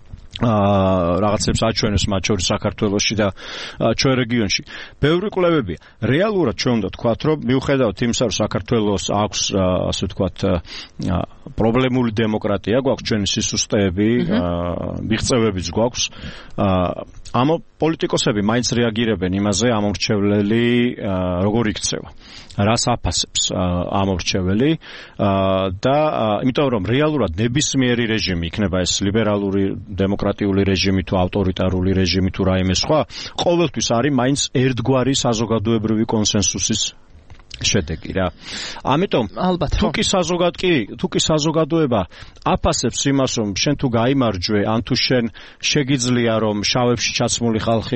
რაღაცებს აჩვენებს მათ შორის საქართველოში და ჩვენ რეგიონში. ბევრი კვლევებია. რეალურად ჩვენ უნდა ვთქვათ, რომ მიუხედავად იმისა, რომ საქართველოს აქვს ასე ვთქვათ პრობლემული დემოკრატია, გვაქვს ჩვენი სისუსტეები, მიღწევებიც გვაქვს. ამ პოლიტიკოსები მაინც რეაგირებენ იმაზე, ამ მრჩევლელი როგორ იქცევა, რას აფასებს ამ მრჩეველი და იმიტომ რომ რეალურად ნებისმიერი რეჟიმი, იქნება ეს ლიბერალური დემოკრატიული რეჟიმი თუ ავტორიტარული რეჟიმი თუ რაიმე სხვა, ყოველთვის არის მაინც ერთგვარი საზოგადოებრივი კონსენსუსის შედეგი რა. ამიტომ თუ კი საზოგად კი, თუ კი საზოგადოება აფასებს იმას, რომ შენ თუ გაიმარჯვე, ან თუ შენ შეგიძლია რომ შავებში ჩაცმული ხალხი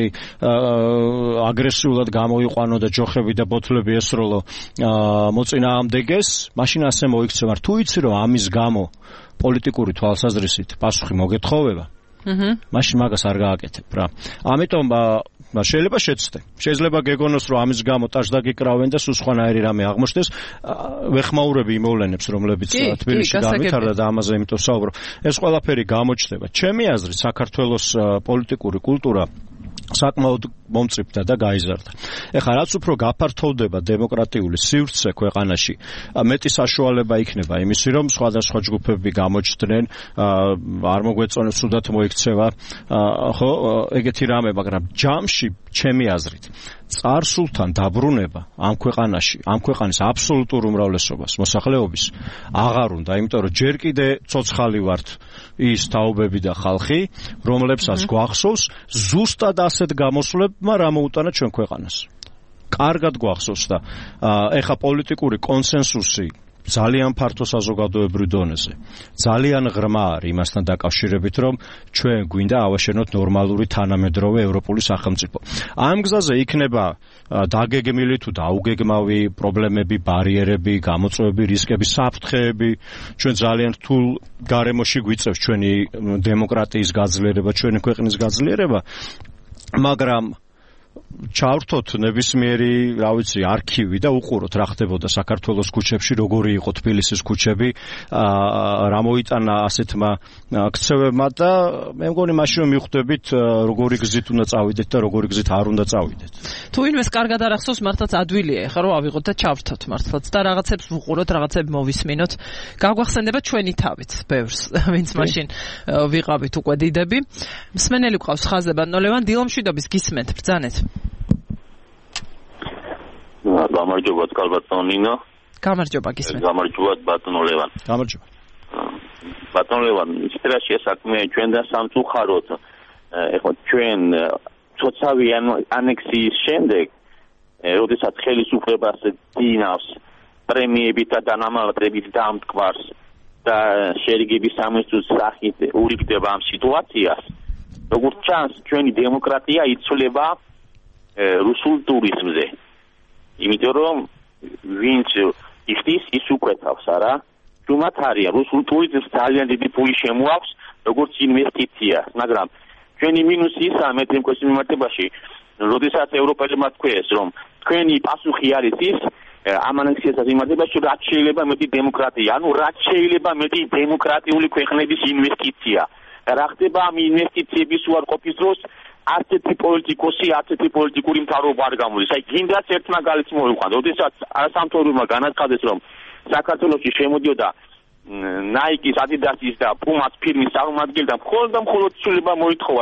აგრესიულად გამოიყვანო და ჯოხები და ბოთლები ესროლო მოწინააღმდეგეს, მაშინ ასე მოიქცევა. თუ იცი რომ ამის გამო პოლიტიკური თვალსაზრისით პასუხი მოგეთხოვება, მაშინ მაგას არ გააკეთებ რა. ამიტომ შეიძლება შეცდე. შეიძლება გეგონოს, რომ ამის გამო ტაშდა გიკრავენ და სულ სხვანაირი რამე აღმოჩნდეს. ვეხმაურები იმ მოვლენებს, რომლებიც თბილისში გავითარდა და ამაზე იმიტომ საუბრობ. ეს ყველაფერი გამოჩნდება. ჩემი აზრით, საქართველოს პოლიტიკური კულტურა საკმაოდ მომწიფდა და გაიზარდა. ეხლა რაც უფრო გაფართოვდება დემოკრატიული სივრცე ქვეყანაში, მეტი საშუალება იქნება იმისი, რომ სხვადასხვა ჯგუფები გამოჩნდნენ, არ მოგვეწონებს თუდად მოიქცევა, ხო, ეგეთი რამე, მაგრამ ჯამში ჩემი აზრით წარსულთან დაბრუნება ამ ქვეყანაში, ამ ქვეყანის აბსოლუტურ უმრავლესობას, მოსახლეობის აღარ უნდა, იმიტომ რომ ჯერ კიდე ცოცხალი ვართ ის თაობები და ხალხი, რომლებსაც გვახსოვს ზუსტად ასეთ გამოსვლებმა რა მოუტანა ჩვენ ქვეყანას. კარგად გვახსოვს და ეხა პოლიტიკური კონსენსუსი ძალიან ფართო საზოგადოებრივ დონეზე. ძალიან ღრმა არის იმასთან დაკავშირებით, რომ ჩვენ გვინდა ავაშენოთ ნორმალური თანამედროვე ევროპული სახელმწიფო. ამ გზაზე იქნება დაგეგმილი თუ დაუგეგმავი პრობლემები, ბარიერები, გამოწვევები, რისკები, საფრთხეები. ჩვენ ძალიან რთულ გარემოში გვიწევს ჩვენი დემოკრატიის გაძლიერება, ჩვენი ქვეყნის გაძლიერება, მაგრამ ჩავრთოთ ნებისმიერი, რა ვიცი, არქივი და უყუროთ რა ხდებოდა საქართველოს ქუჩებში, როგორი იყო თბილისის ქუჩები, რა მოიტანა ასეთმა ქცევებმა და მე მგონი მაშინ რომ მივხვდებით როგორი გზით უნდა წავიდეთ და როგორი გზით არ უნდა წავიდეთ. თუ ინვეს კარგად არ ახსოვს, მართლაც ადვილია ეხლა რომ ავიღოთ და ჩავრთოთ მართლაც და რაღაცებს ვუყუროთ, რაღაცებს მოვისმინოთ. გაგვახსენდება ჩვენი თავით, ბევრს, ვინც მაშინ ვიყავით უკვე დიდები. მსმენელი გვყავს ხაზზე ბატონო ლევან, დილომშვიდობის გისმენთ, ბრძანეთ. გამარჯობა ბატონო ნინო. გამარჯობა გისმენთ. გამარჯობა ბატონო ლევან. გამარჯობა. ბატონო ლევან, ისტრაში საქმე ჩვენთან სამწუხაროდ. ეხლა ჩვენ ცოცავი ანექსიის შემდეგ, როდესაც ხელისუფლებას დინავს პრემიებით და დანამატებით დამტკვარს და შერიგების სამოსთვის სახით ურიგდება ამ სიტუაციას, როგორც ჩანს, ჩვენი დემოკრატია იცვლება რუსულ ტურიზმზე. იმიტომ რომ ვინც იხდის, ის უკვეთავს, არა? თუმცა არის რუსულ ტურიზმს ძალიან დიდი ფული შემოაქვს, როგორც ინვესტიცია, მაგრამ ჩვენი მინუსი ისაა მეტემკვეს მიმართებაში, როდესაც ევროპელებმა თქვეს, რომ თქვენი პასუხი არის ის, ამ ანექსიასთან მიმართებაში, რაც შეიძლება მეტი დემოკრატია, ანუ რაც შეიძლება მეტი დემოკრატიული ქვეყნების ინვესტიცია. რა ხდება ამ ინვესტიციების უარყოფის დროს, ასეთი პოლიტიკოსი, ასეთი პოლიტიკური მთავრობა არ გამოდის. აი, გინდათ ერთ მაგალითს მოვიყვანოთ, როდესაც სამთავრობმა განაცხადეს, რომ საქართველოში შემოდიოდა Nike-ის, Adidas-ის და Puma-ს ფირმის წარმომადგენელი და მხოლოდ და მხოლოდ ცვლილება მოითხოვა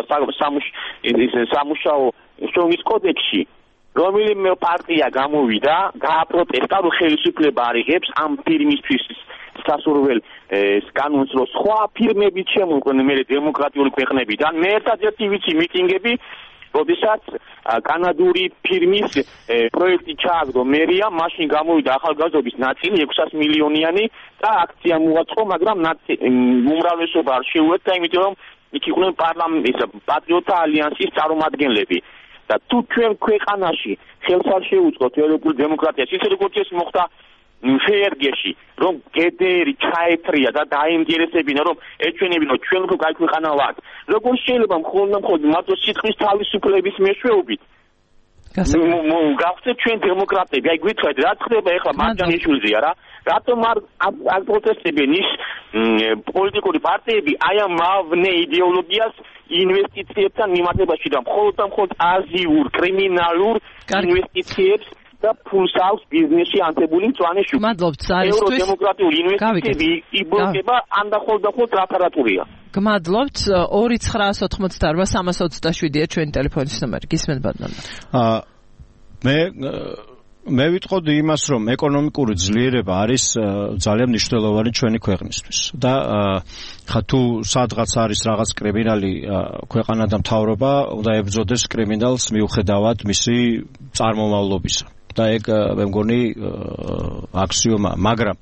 სამუშაო შრომის კოდექსში, რომელიმე პარტია გამოვიდა, გააპროტესტა, რომ ხელისუფლება არიღებს ამ ფირმისთვის სასურველ კანონს, რომ სხვა ფირმებით შემოყვნენ მე დემოკრატიული ქვეყნებიდან. მე ერთადერთი ვიცი მიტინგები, როდესაც კანადური ფირმის პროექტი ჩააგდო მერია, მაშინ გამოვიდა ახალგაზრდობის ნაწილი ექვსასი მილიონიანი და აქცია მოაწყო, მაგრამ უმრავლესობა არ შეუერთდა, იმიტომ რომ იქ იყვნენ პარლამენტის პატრიოტთა ალიანსის წარმომადგენლები. და თუ ჩვენ ქვეყანაში ხელს არ შეუწყოთ ევროპულ დემოკრატიას, ისე როგორც ეს მოხდა ფერგეში, რომ გედერი ჩაეთრია და დაინტერესებინა, რომ ეჩვენებინო ჩვენ უფრო კაი ქვეყანა ვართ. როგორ შეიძლება მხოლოდ და მხოლოდ მარტო სიტყვის თავისუფლების მეშვეობით გავხდეთ ჩვენ დემოკრატები? აი გვითხრათ, რა ხდება ეხლა მარჯანიშვილზე, არა? რატომ არ არ პროტესტებენ ის პოლიტიკური პარტიები აი ამ მავნე იდეოლოგიას ინვესტიციებთან მიმართებაში და მხოლოდ და მხოლოდ აზიურ კრიმინალურ ინვესტიციებს და ფულს აქვს ბიზნესში ანთებული მწვანე შუქი. გმადლობთ ზარისთვის. ევროდემოკრატიული ინვესტიციები იბლოკება ან და მხოლოდ და მხოლოდ აპარატურია. გმადლობთ. ორი ცხრაას ოთხმოცდაარბა სამას ოცდაშვიდია ჩვენი ტელეფონის ნომერი. გისმენთ ბატონო. აა მე მე ვიტყოდი იმას, რომ ეკონომიკური ძლიერება არის ძალიან მნიშვნელოვანი ჩვენი ქვეყნისთვის და ხა თუ სადღაც არის რაღაც კრიმინალი ქვეყანა და მთავრობა უნდა ებრძოდეს კრიმინალს მიუხედავად მისი წარმომავლობისა. და ეგ მე მგონი აქსიომაა, მაგრამ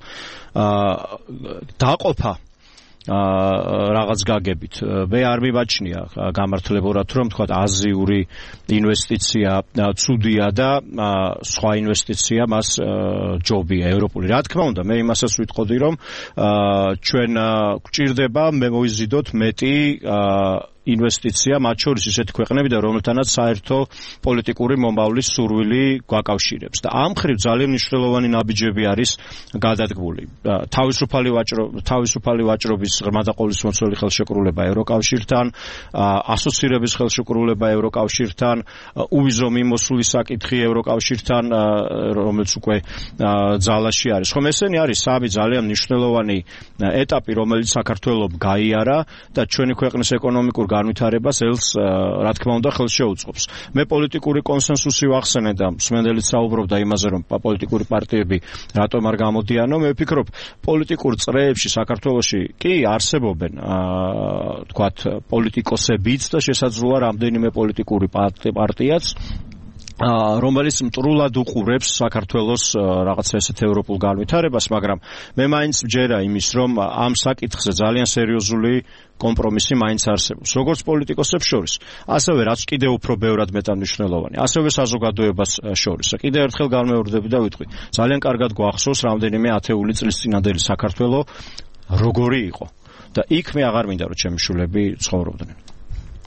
დაყოფა რაღაც გაგებით მე არ მიმაჩნია გამართლებურად, რომ თქვა აზიური ინვესტიცია ცუდია და სხვა ინვესტიცია მას ჯობია ევროპული. რა თქმა უნდა, მე იმასაც ვიტყოდი, რომ ჩვენ გვჭირდება მე მოიზიდოთ მეტი ინვესტიცია, მათ შორის ისეთ ქვეყნებიდან, რომელთანაც საერთო პოლიტიკური მომავლის სურვილი გვაკავშირებს. და ამ მხრივ ძალიან მნიშვნელოვანი ნაბიჯები არის გადადგმული. თავისუფალი ვაჭრო, თავისუფალი ვაჭრობის ღრმა და ყოვლისმომცველი ხელშეკრულება ევროკავშირთან, ასოცირების ხელშეკრულება ევროკავშირთან, უვიზო მიმოსვლის საკითხი ევროკავშირთან, რომელიც უკვე ძალაში არის. ხომ ესენი არის სამი ძალიან მნიშვნელოვანი ეტაპი, რომელიც საქართველოს გაიარა და ჩვენი ქვეყნის ეკონომიკურ განვითარებას ელს რა თქმა უნდა ხელს შეუწყობს. მე პოლიტიკური კონსენსუსი ვახსენე და მსმენელიც საუბრობდა იმაზე, რომ პოლიტიკური პარტიები რატომ არ გამოდიანო. მე ვფიქრობ, პოლიტიკურ წრეებში საქართველოში კი არსებობენ თქვათ პოლიტიკოსებიც და შესაძლოა რამდენიმე პოლიტიკური პარტიაც რომელიც მტრულად უყურებს საქართველოს რაღაცა ესეთ ევროპულ განვითარებას, მაგრამ მე მაინც მჯერა იმის, რომ ამ საკითხზე ძალიან სერიოზული კომპრომისი მაინც არსებობს. როგორც პოლიტიკოსებს შორის, ასევე რაც კიდევ უფრო ბევრად მეტანიშნულოვანი, ასევე საზოგადოებას შორის. კიდევ ერთხელ განმეორდები და ვიტყვი, ძალიან კარგად გვახსოვს რამდენიმე ათეული წლის წინანდელი საქართველო როგორი იყო. და იქ მე აღარ მინდა რომ ჩემი შულები ცხოვრობდნენ.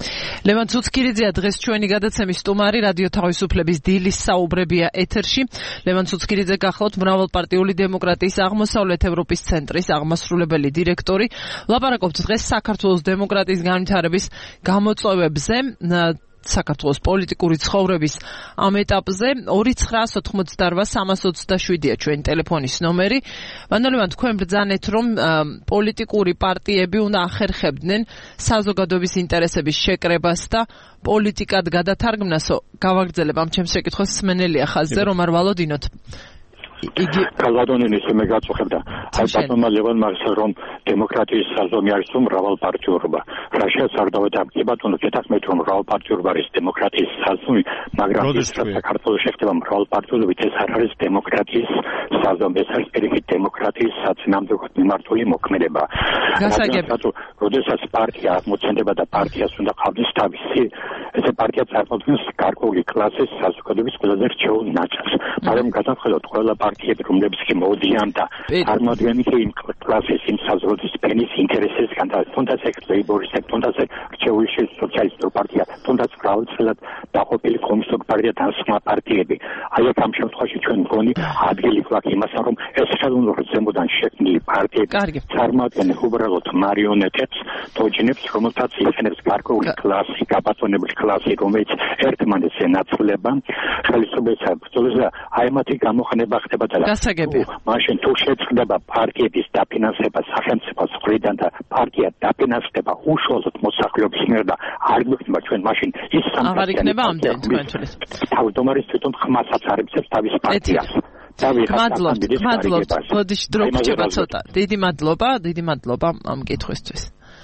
ლევან ცუცქირიძეა დღეს ჩვენი გადაცემის სტუმარი, რადიო თავისუფლების დილის საუბრებია ეთერში. ლევან ცუცქირიძე გახლავთ მრავალპარტიული დემოკრატიის აღმოსავლეთ ევროპის ცენტრის აღმასრულებელი დირექტორი. ლაპარაკობთ დღეს საქართველოს დემოკრატიის განვითარების გამოწვევებზე, საქართველოს პოლიტიკური ცხოვრების ამ ეტაპზე. ორი ცხრაას ოთხმოცდაორვა სამას ოცდაშვიდია ჩვენი ტელეფონის ნომერი. ვანდალევან, თქვენ ბრძანეთ, რომ პოლიტიკური პარტიები უნდა ახერხებდნენ საზოგადოების ინტერესების შეკრებას და პოლიტიკად გადათარგმნასო. გავაგრძელებ ამ ჩემს შეკითხვას სმენელია ხაზზე, რომ არ ვალოდინოთ. იგი კალვადონენის მე გაწუხებდა აი ბატონმა ლევანმა რომ დემოკრატიის საზომი არის თუ მრავალპარტიურობა რა შეესაბამება და ბატონო გეთახმეთ რომ მრავალპარტიურობა არის დემოკრატიის საზომი მაგრამ ის საქართველოს შეხება მრავალპარტიურობით ეს არ არის დემოკრატიის საზომი ეს არის პირიქით დემოკრატიის საწინააღმდეგო მიმართული მოქმედება გასაგები როდესაც პარტია აღმოცენდება და პარტიას უნდა ყავდეს თავისი ესე პარტია წარმოადგენს გარკვეული კლასის საზოგადოების ყველაზე რჩეულ ნაწილს მაგრამ გადავხედოთ ყველა პარტიები რომლებიც კი მოდიან და წარმოადგენენ იმ კლასის იმ საზოგადოების ფენის ინტერესებისგან და თუნდაც ეგ ლეიბორისტები თუნდაც ეგ რჩეული სოციალისტური პარტია თუნდაც მრავალწლად დაყოფილი კომუნისტური პარტია და სხვა პარტიები აი აქ ამ შემთხვევაში ჩვენ მგონი ადგილი გვაქვს იმასთან რომ ეს ხელოვნურად ზემოდან შექმნილი პარტიები წარმოადგენენ უბრალოდ მარიონეტებს თოჯინებს რომელთაც იყენებს გარკვეული კლასი გაბატონებული კლასი რომელიც ერთმანეთს ენაცვლება ხელისუფლებისა ბრძოლაზე აი მათი გამოხნება ხდება და მაშინ თუ შეწყდება პარტიების დაფინანსება სახელმწიფოს მხრიდან და პარტია დაფინანსდება უშუალოდ მოსახლეობის მიერ და არ გვექნება ჩვენ მაშინ ის აღარ იქნება ამდენ თქვენთვის თავმჯდომარის თვითონ ხმასაც არებსებს თავის პარტიას მადლობთ მადლობთ ბოდიშ დრო გრჩება ცოტა დიდი მადლობა დიდი მადლობა ამ კითხვისთვის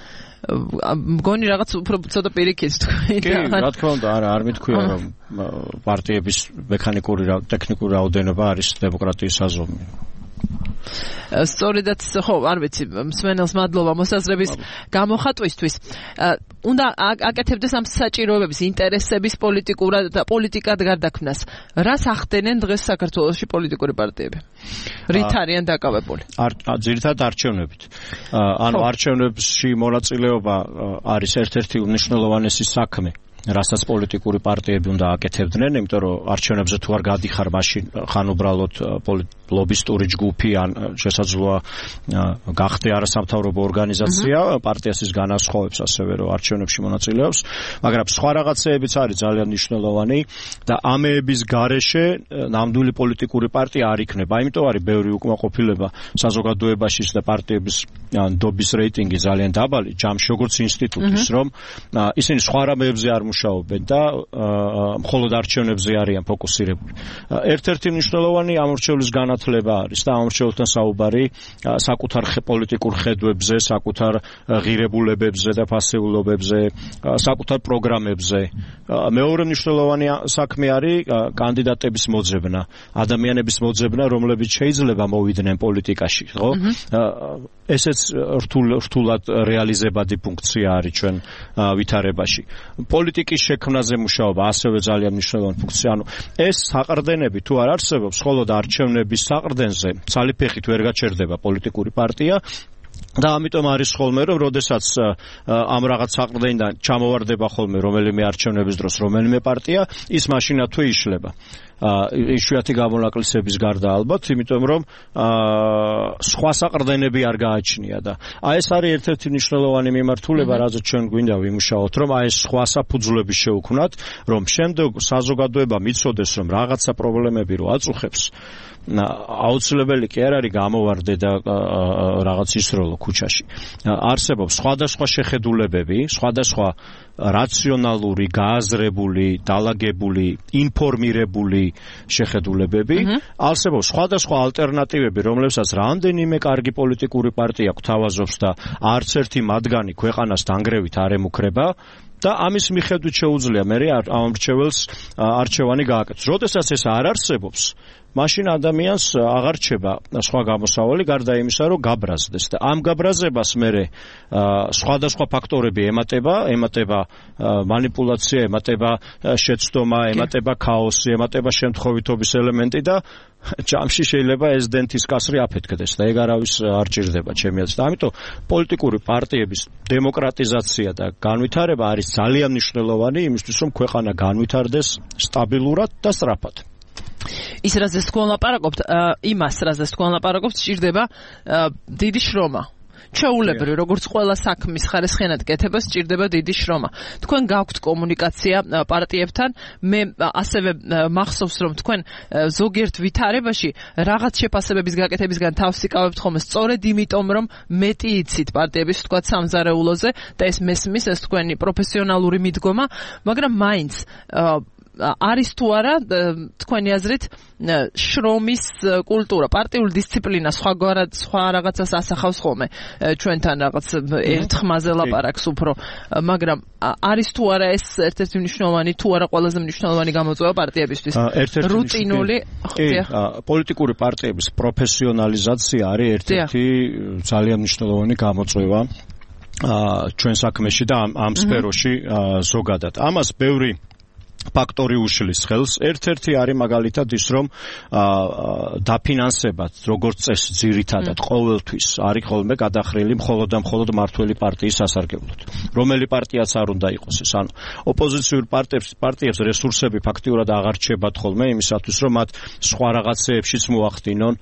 მგონი რაღაც უფრო ცოტა პირიქით თქვი კი რა თქმა უნდა არა არ მithქვია რომ პარტიების მექანიკური ტექნიკური რაოდენობა არის დემოკრატიის საზომი სწორედაც ხო არ ვიცი მსმენელს მადლობა მოსაზრების გამოხატვისთვის უნდა აკეთებდეს ამ საჭიროებების ინტერესების პოლიტიკურად და პოლიტიკად გარდაქმნას რას ახდენენ დღეს საქართველოში პოლიტიკური პარტიები რით არიან დაკავებული ძირითადად არჩევნებით ანუ არჩევნებში მონაწილეობა არის ერთ-ერთი უმნიშვნელოვანესი საქმე რასაც პოლიტიკური პარტიები უნდა აკეთებდნენ, იმიტომ რომ არჩევნებზე თუ არ გადიხარ, მაშინ ხან უბრალოდ ლობისტური ჯგუფი ან შესაძლოა გახდე არასამთავრობო ორგანიზაცია, პარტიას ის განასხვავებს ასევე რომ არჩევნებში მონაწილეობს, მაგრამ სხვა რაღაცეებიც არის ძალიან მნიშვნელოვანი და ამეების გარეშე ნამდვილი პოლიტიკური პარტია არ იქნება. Იმიტომ არის ბევრი უკმაყოფილება საზოგადოებაშიც და პარტიების ნდობის რეიტინგი ძალიან დაბალი, ჯამში როგორც ინსტიტუტის, რომ ისინი სხვა რამეებზე არ მუშაობენ და მხოლოდ არჩევნებზე არიან ფოკუსირებული. ერთ-ერთი მნიშვნელოვანი ამორჩევლის განათლება არის და ამორჩეულთან საუბარი საკუთარ პოლიტიკურ ხედვებზე, საკუთარ ღირებულებებზე და ფასეულობებზე, საკუთარ პროგრამებზე. მეორე მნიშვნელოვანი საქმე არის კანდიდატების მოძებნა, ადამიანების მოძებნა, რომლებიც შეიძლება მოვიდნენ პოლიტიკაში, ხო? ესეც რთულად რეალიზებადი ფუნქცია არის ჩვენ ვითარებაში. პოლიტიკის შექმნაზე მუშაობა ასევე ძალიან მნიშვნელოვანი ფუნქცია. ანუ ეს საყრდენები თუ არ არსებობს, მხოლოდ არჩევნების საყრდენზე ცალიფეხით ვერ გაჩერდება პოლიტიკური პარტია. და ამიტომ არის ხოლმე რომ როდესაც ამ რაღაც საყრდენიდან ჩამოვარდება ხოლმე რომელიმე არჩევნების დროს რომელიმე პარტია ის მაშინა თუ იშლება იშვიათი გამონაკლისების გარდა ალბათ იმიტომ რომ სხვა საყრდენები არ გააჩნია და აი ეს არის ერთ-ერთი მნიშვნელოვანი მიმართულება რაზეც ჩვენ გვინდა ვიმუშაოთ რომ აი ეს სხვა საფუძვლები შევქმნათ რომ შემდეგ საზოგადოება მიცოდეს რომ რაღაცა პრობლემები რო აწუხებს აუცილებელი კი არ არის გამოვარდე და რაღაც ისროლო ქუჩაში. არსებობს სხვადასხვა შეხედულებები, სხვადასხვა რაციონალური, გააზრებული, დალაგებული, ინფორმირებული შეხედულებები, არსებობს სხვადასხვა ალტერნატივები, რომლებსაც რამდენიმე კარგი პოლიტიკური პარტია გვთავაზობს და არც ერთი მათგანი ქვეყანას დანგრევით არ ემუქრება. და ამის მიხედვით შეუძლია მე ამ მრჩეველს არჩევანი გააკეთოს. როდესაც ეს არ არსებობს, მაშინ ადამიანს აღარ რჩება სხვა გამოსავალი გარდა იმისა, რომ გაბრაზდეს და ამ გაბრაზებას მერე სხვადასხვა ფაქტორები ემატება, ემატება მანიპულაცია, ემატება შეცდომა, ემატება ქაოსი, ემატება შემთხვევითობის ელემენტი და ჯამში შეიძლება ეს დენთის კასრი აფეთქდეს და ეგ არავის არ ჭირდება ჩემი აზრით. ამიტომ პოლიტიკური პარტიების დემოკრატიზაცია და განვითარება არის ძალიან მნიშვნელოვანი იმისთვის, რომ ქვეყანა განვითარდეს სტაბილურად და სწრაფად. ის რაზეც თქვენ ლაპარაკობთ, იმას რაზეც თქვენ ლაპარაკობთ, სჭირდება დიდი შრომა. ჩვეულებრივ, როგორც ყველა საქმის ხარისხიანად კეთება, სჭირდება დიდი შრომა. თქვენ გაქვთ კომუნიკაცია პარტიებთან, მე ასევე მახსოვს, რომ თქვენ ზოგიერთ ვითარებაში რაღაც შეფასებების გაკეთებისგან თავს იკავებთ ხოლმე, სწორედ იმიტომ, რომ მეტი იცით პარტიების თქვათ სამზარეულოზე და ეს მესმის, ეს თქვენი პროფესიონალური მიდგომა, მაგრამ მაინც არის თუ არა თქვენი აზრით შრომის კულტურა, პარტიული დისციპლინა სხვაგვარად სხვა რაღაცას ასახავს ხოლმე ჩვენთან რაღაც ერთ ხმაზე ლაპარაკს უფრო, მაგრამ არის თუ არა ეს ერთ-ერთი მნიშვნელოვანი, თუ არა ყველაზე მნიშვნელოვანი გამოწვევა პარტიებისთვის? რუტინული პოლიტიკური პარტიების პროფესიონალიზაცია არის ერთ-ერთი ძალიან მნიშვნელოვანი გამოწვევა ჩვენ საქმეში და ამ სფეროში ზოგადად. ამას ბევრი ფაქტორი უშლის ხელს. ერთ-ერთი არის მაგალითად ის, რომ დაფინანსებად როგორც წესი ძირითადად ყოველთვის არის ხოლმე გადახრილი მხოლოდ და მხოლოდ მართველი პარტიის სასარგებლოდ. რომელი პარტიაც არ უნდა იყოს ეს. ანუ ოპოზიციურ პარტიებს პარტიებს რესურსები ფაქტიურად აღარ რჩებათ ხოლმე იმისათვის, რომ მათ სხვა რაღაცეებშიც მოახდინონ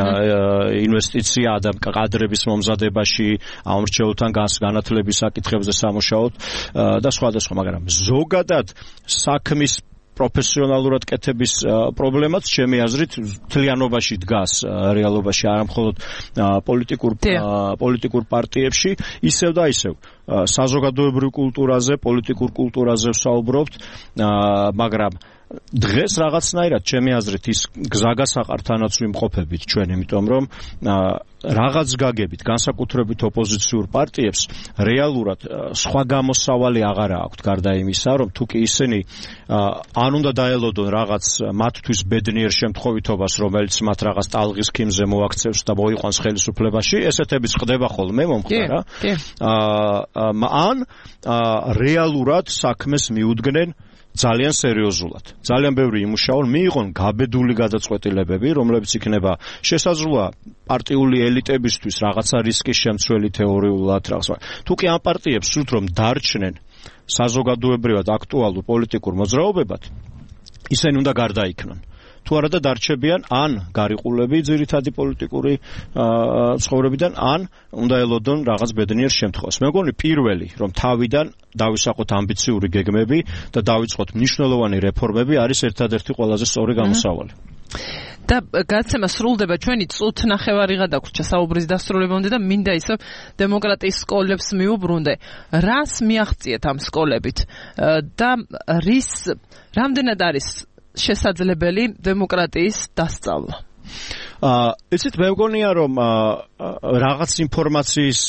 ინვესტიცია და კადრების მომზადებაში, ამორჩეულთან განათლების საკითხებზე სამუშაოდ და სხვადასხვა, მაგრამ ზოგადად საქმის პროფესიონალურად კეთების პრობლემაც ჩემი აზრით თლიანობაში დგას რეალობაში, არა მხოლოდ პოლიტიკურ პოლიტიკურ პარტიებში, ისევ და ისევ საზოგადოებრივ კულტურაზე, პოლიტიკურ კულტურაზე ვსაუბრობთ, მაგრამ დღეს რაღაცნაირად ჩემი აზრით ის გზაგასაყართანაც ვიმყოფებით ჩვენ, იმიტომ რომ რაღაც გაგებით, განსაკუთრებით ოპოზიციურ პარტიებს რეალურად სხვა გამოსავალი აღარა აქვთ გარდა იმისა, რომ თუ კი ისინი არ უნდა დაელოდონ რაღაც მათთვის ბედნიერ შემთხვევითობას, რომელიც მათ რაღაც ტალღის ქიმზე მოაქცევს და მოიყვანს ხელისუფლებაში, ესეთებიც ხდება ხოლმე მომხდარა. ან რეალურად საქმეს მიუდგნენ ძალიან სერიოზულად. ძალიან ბევრი იმუშაონ, მიიღონ გაბედული გადაწყვეტილებები, რომლებიც იქნება შესაძლოა პარტიული ელიტებისთვის რაღაცა რისკის შემცველი თეორიულად რაღაცა. თუ კი ამ პარტიებს სურთ რომ დარჩნენ საზოგადოებრივად აქტუალურ პოლიტიკურ მოძრაობებად, ისინი უნდა გარდაიქმნან. თუ არა და დარჩებიან ან გარიყულები ძირითადი პოლიტიკური ცხოვრებიდან, ან უნდა ელოდონ რაღაც ბედნიერ შემთხვევას. მე მგონი პირველი, რომ თავიდან დავისაყოთ ამბიციური გეგმები და დავიწყოთ მნიშვნელოვანი რეფორმები არის ერთადერთი ყველაზე სწორი გამოსავალი. და გაცემა სრულდება ჩვენი წუთ ნახევარიღა დაგვრჩა საუბრის დასრულებამდე და მინდა ისევ დემოკრატიის სკოლებს მიუბრუნდე. რას მიაღწიეთ ამ სკოლებით და რის რამდენად არის შესაძლებელი დემოკრატიის დასწავლა? აა ისეთ მე მგონია რომ რაღაც ინფორმაციის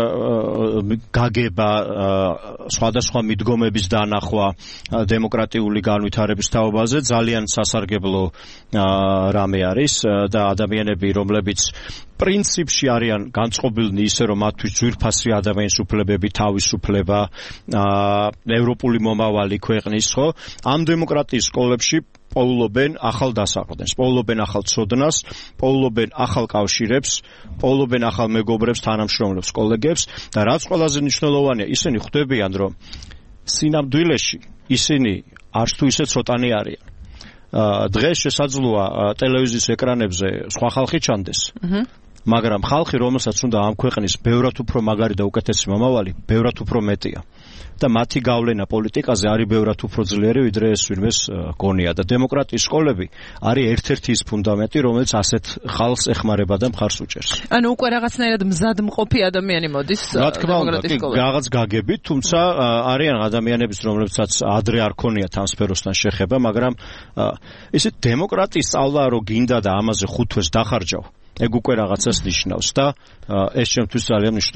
გაგება, სხვადასხვა მიდგომების დანახვა დემოკრატიული განვითარების თაობაზე ძალიან სასარგებლო რამე არის და ადამიანები, რომლებიც პრინციპში არიან განწყობილნი ისე, რომ მათთვის ძვირფასი ადამიანის უფლებები, თავისუფლება, ევროპული მომავალი ქვეყნის, ხო? ამ დემოკრატიის სკოლებში პოულობენ ახალ დასაყრდენს, პოულობენ ახალ ცოდნას, პოულობენ ახალ კავშირებს, პოულობენ ახალ მეგობრებს, თანამშრომლებს, კოლეგებს და რაც ყველაზე მნიშვნელოვანია, ისინი ხვდებიან, რომ სინამდვილეში ისინი არც თუ ისე ცოტანი არიან. დღეს შესაძლოა ტელევიზიის ეკრანებზე სხვა ხალხი ჩანდეს. მაგრამ ხალხი, რომელსაც უნდა ამ ქვეყნის ბევრად უფრო მაგარი და უკეთესი მომავალი, ბევრად უფრო მეტია. და მათი გავლენა პოლიტიკაზე არის ბევრად უფრო ძლიერი, ვიდრე ეს ვინმეს გონია და დემოკრატიის სკოლები არის ერთ-ერთი ის ფუნდამენტი, რომელიც ასეთ ხალხს ეხმარება და მხარს უჭერს. ანუ უკვე რაღაცნაირად მზადმყოფი ადამიანი მოდის დემოკრატიის სკოლაში. რაღაც გაგებით, თუმცა არიან ადამიანებიც, რომლებსაც ადრე არ ქონიათ ამ სფეროსთან შეხება, მაგრამ ისეთ დემოკრატიის სწავლა რო გინდა და ამაზე ხუთ თვეს დახარჯავ, ეგ უკვე რაღაცას ნიშნავს და ეს ჩემთვის ძალიან მნიშვნელოვანია.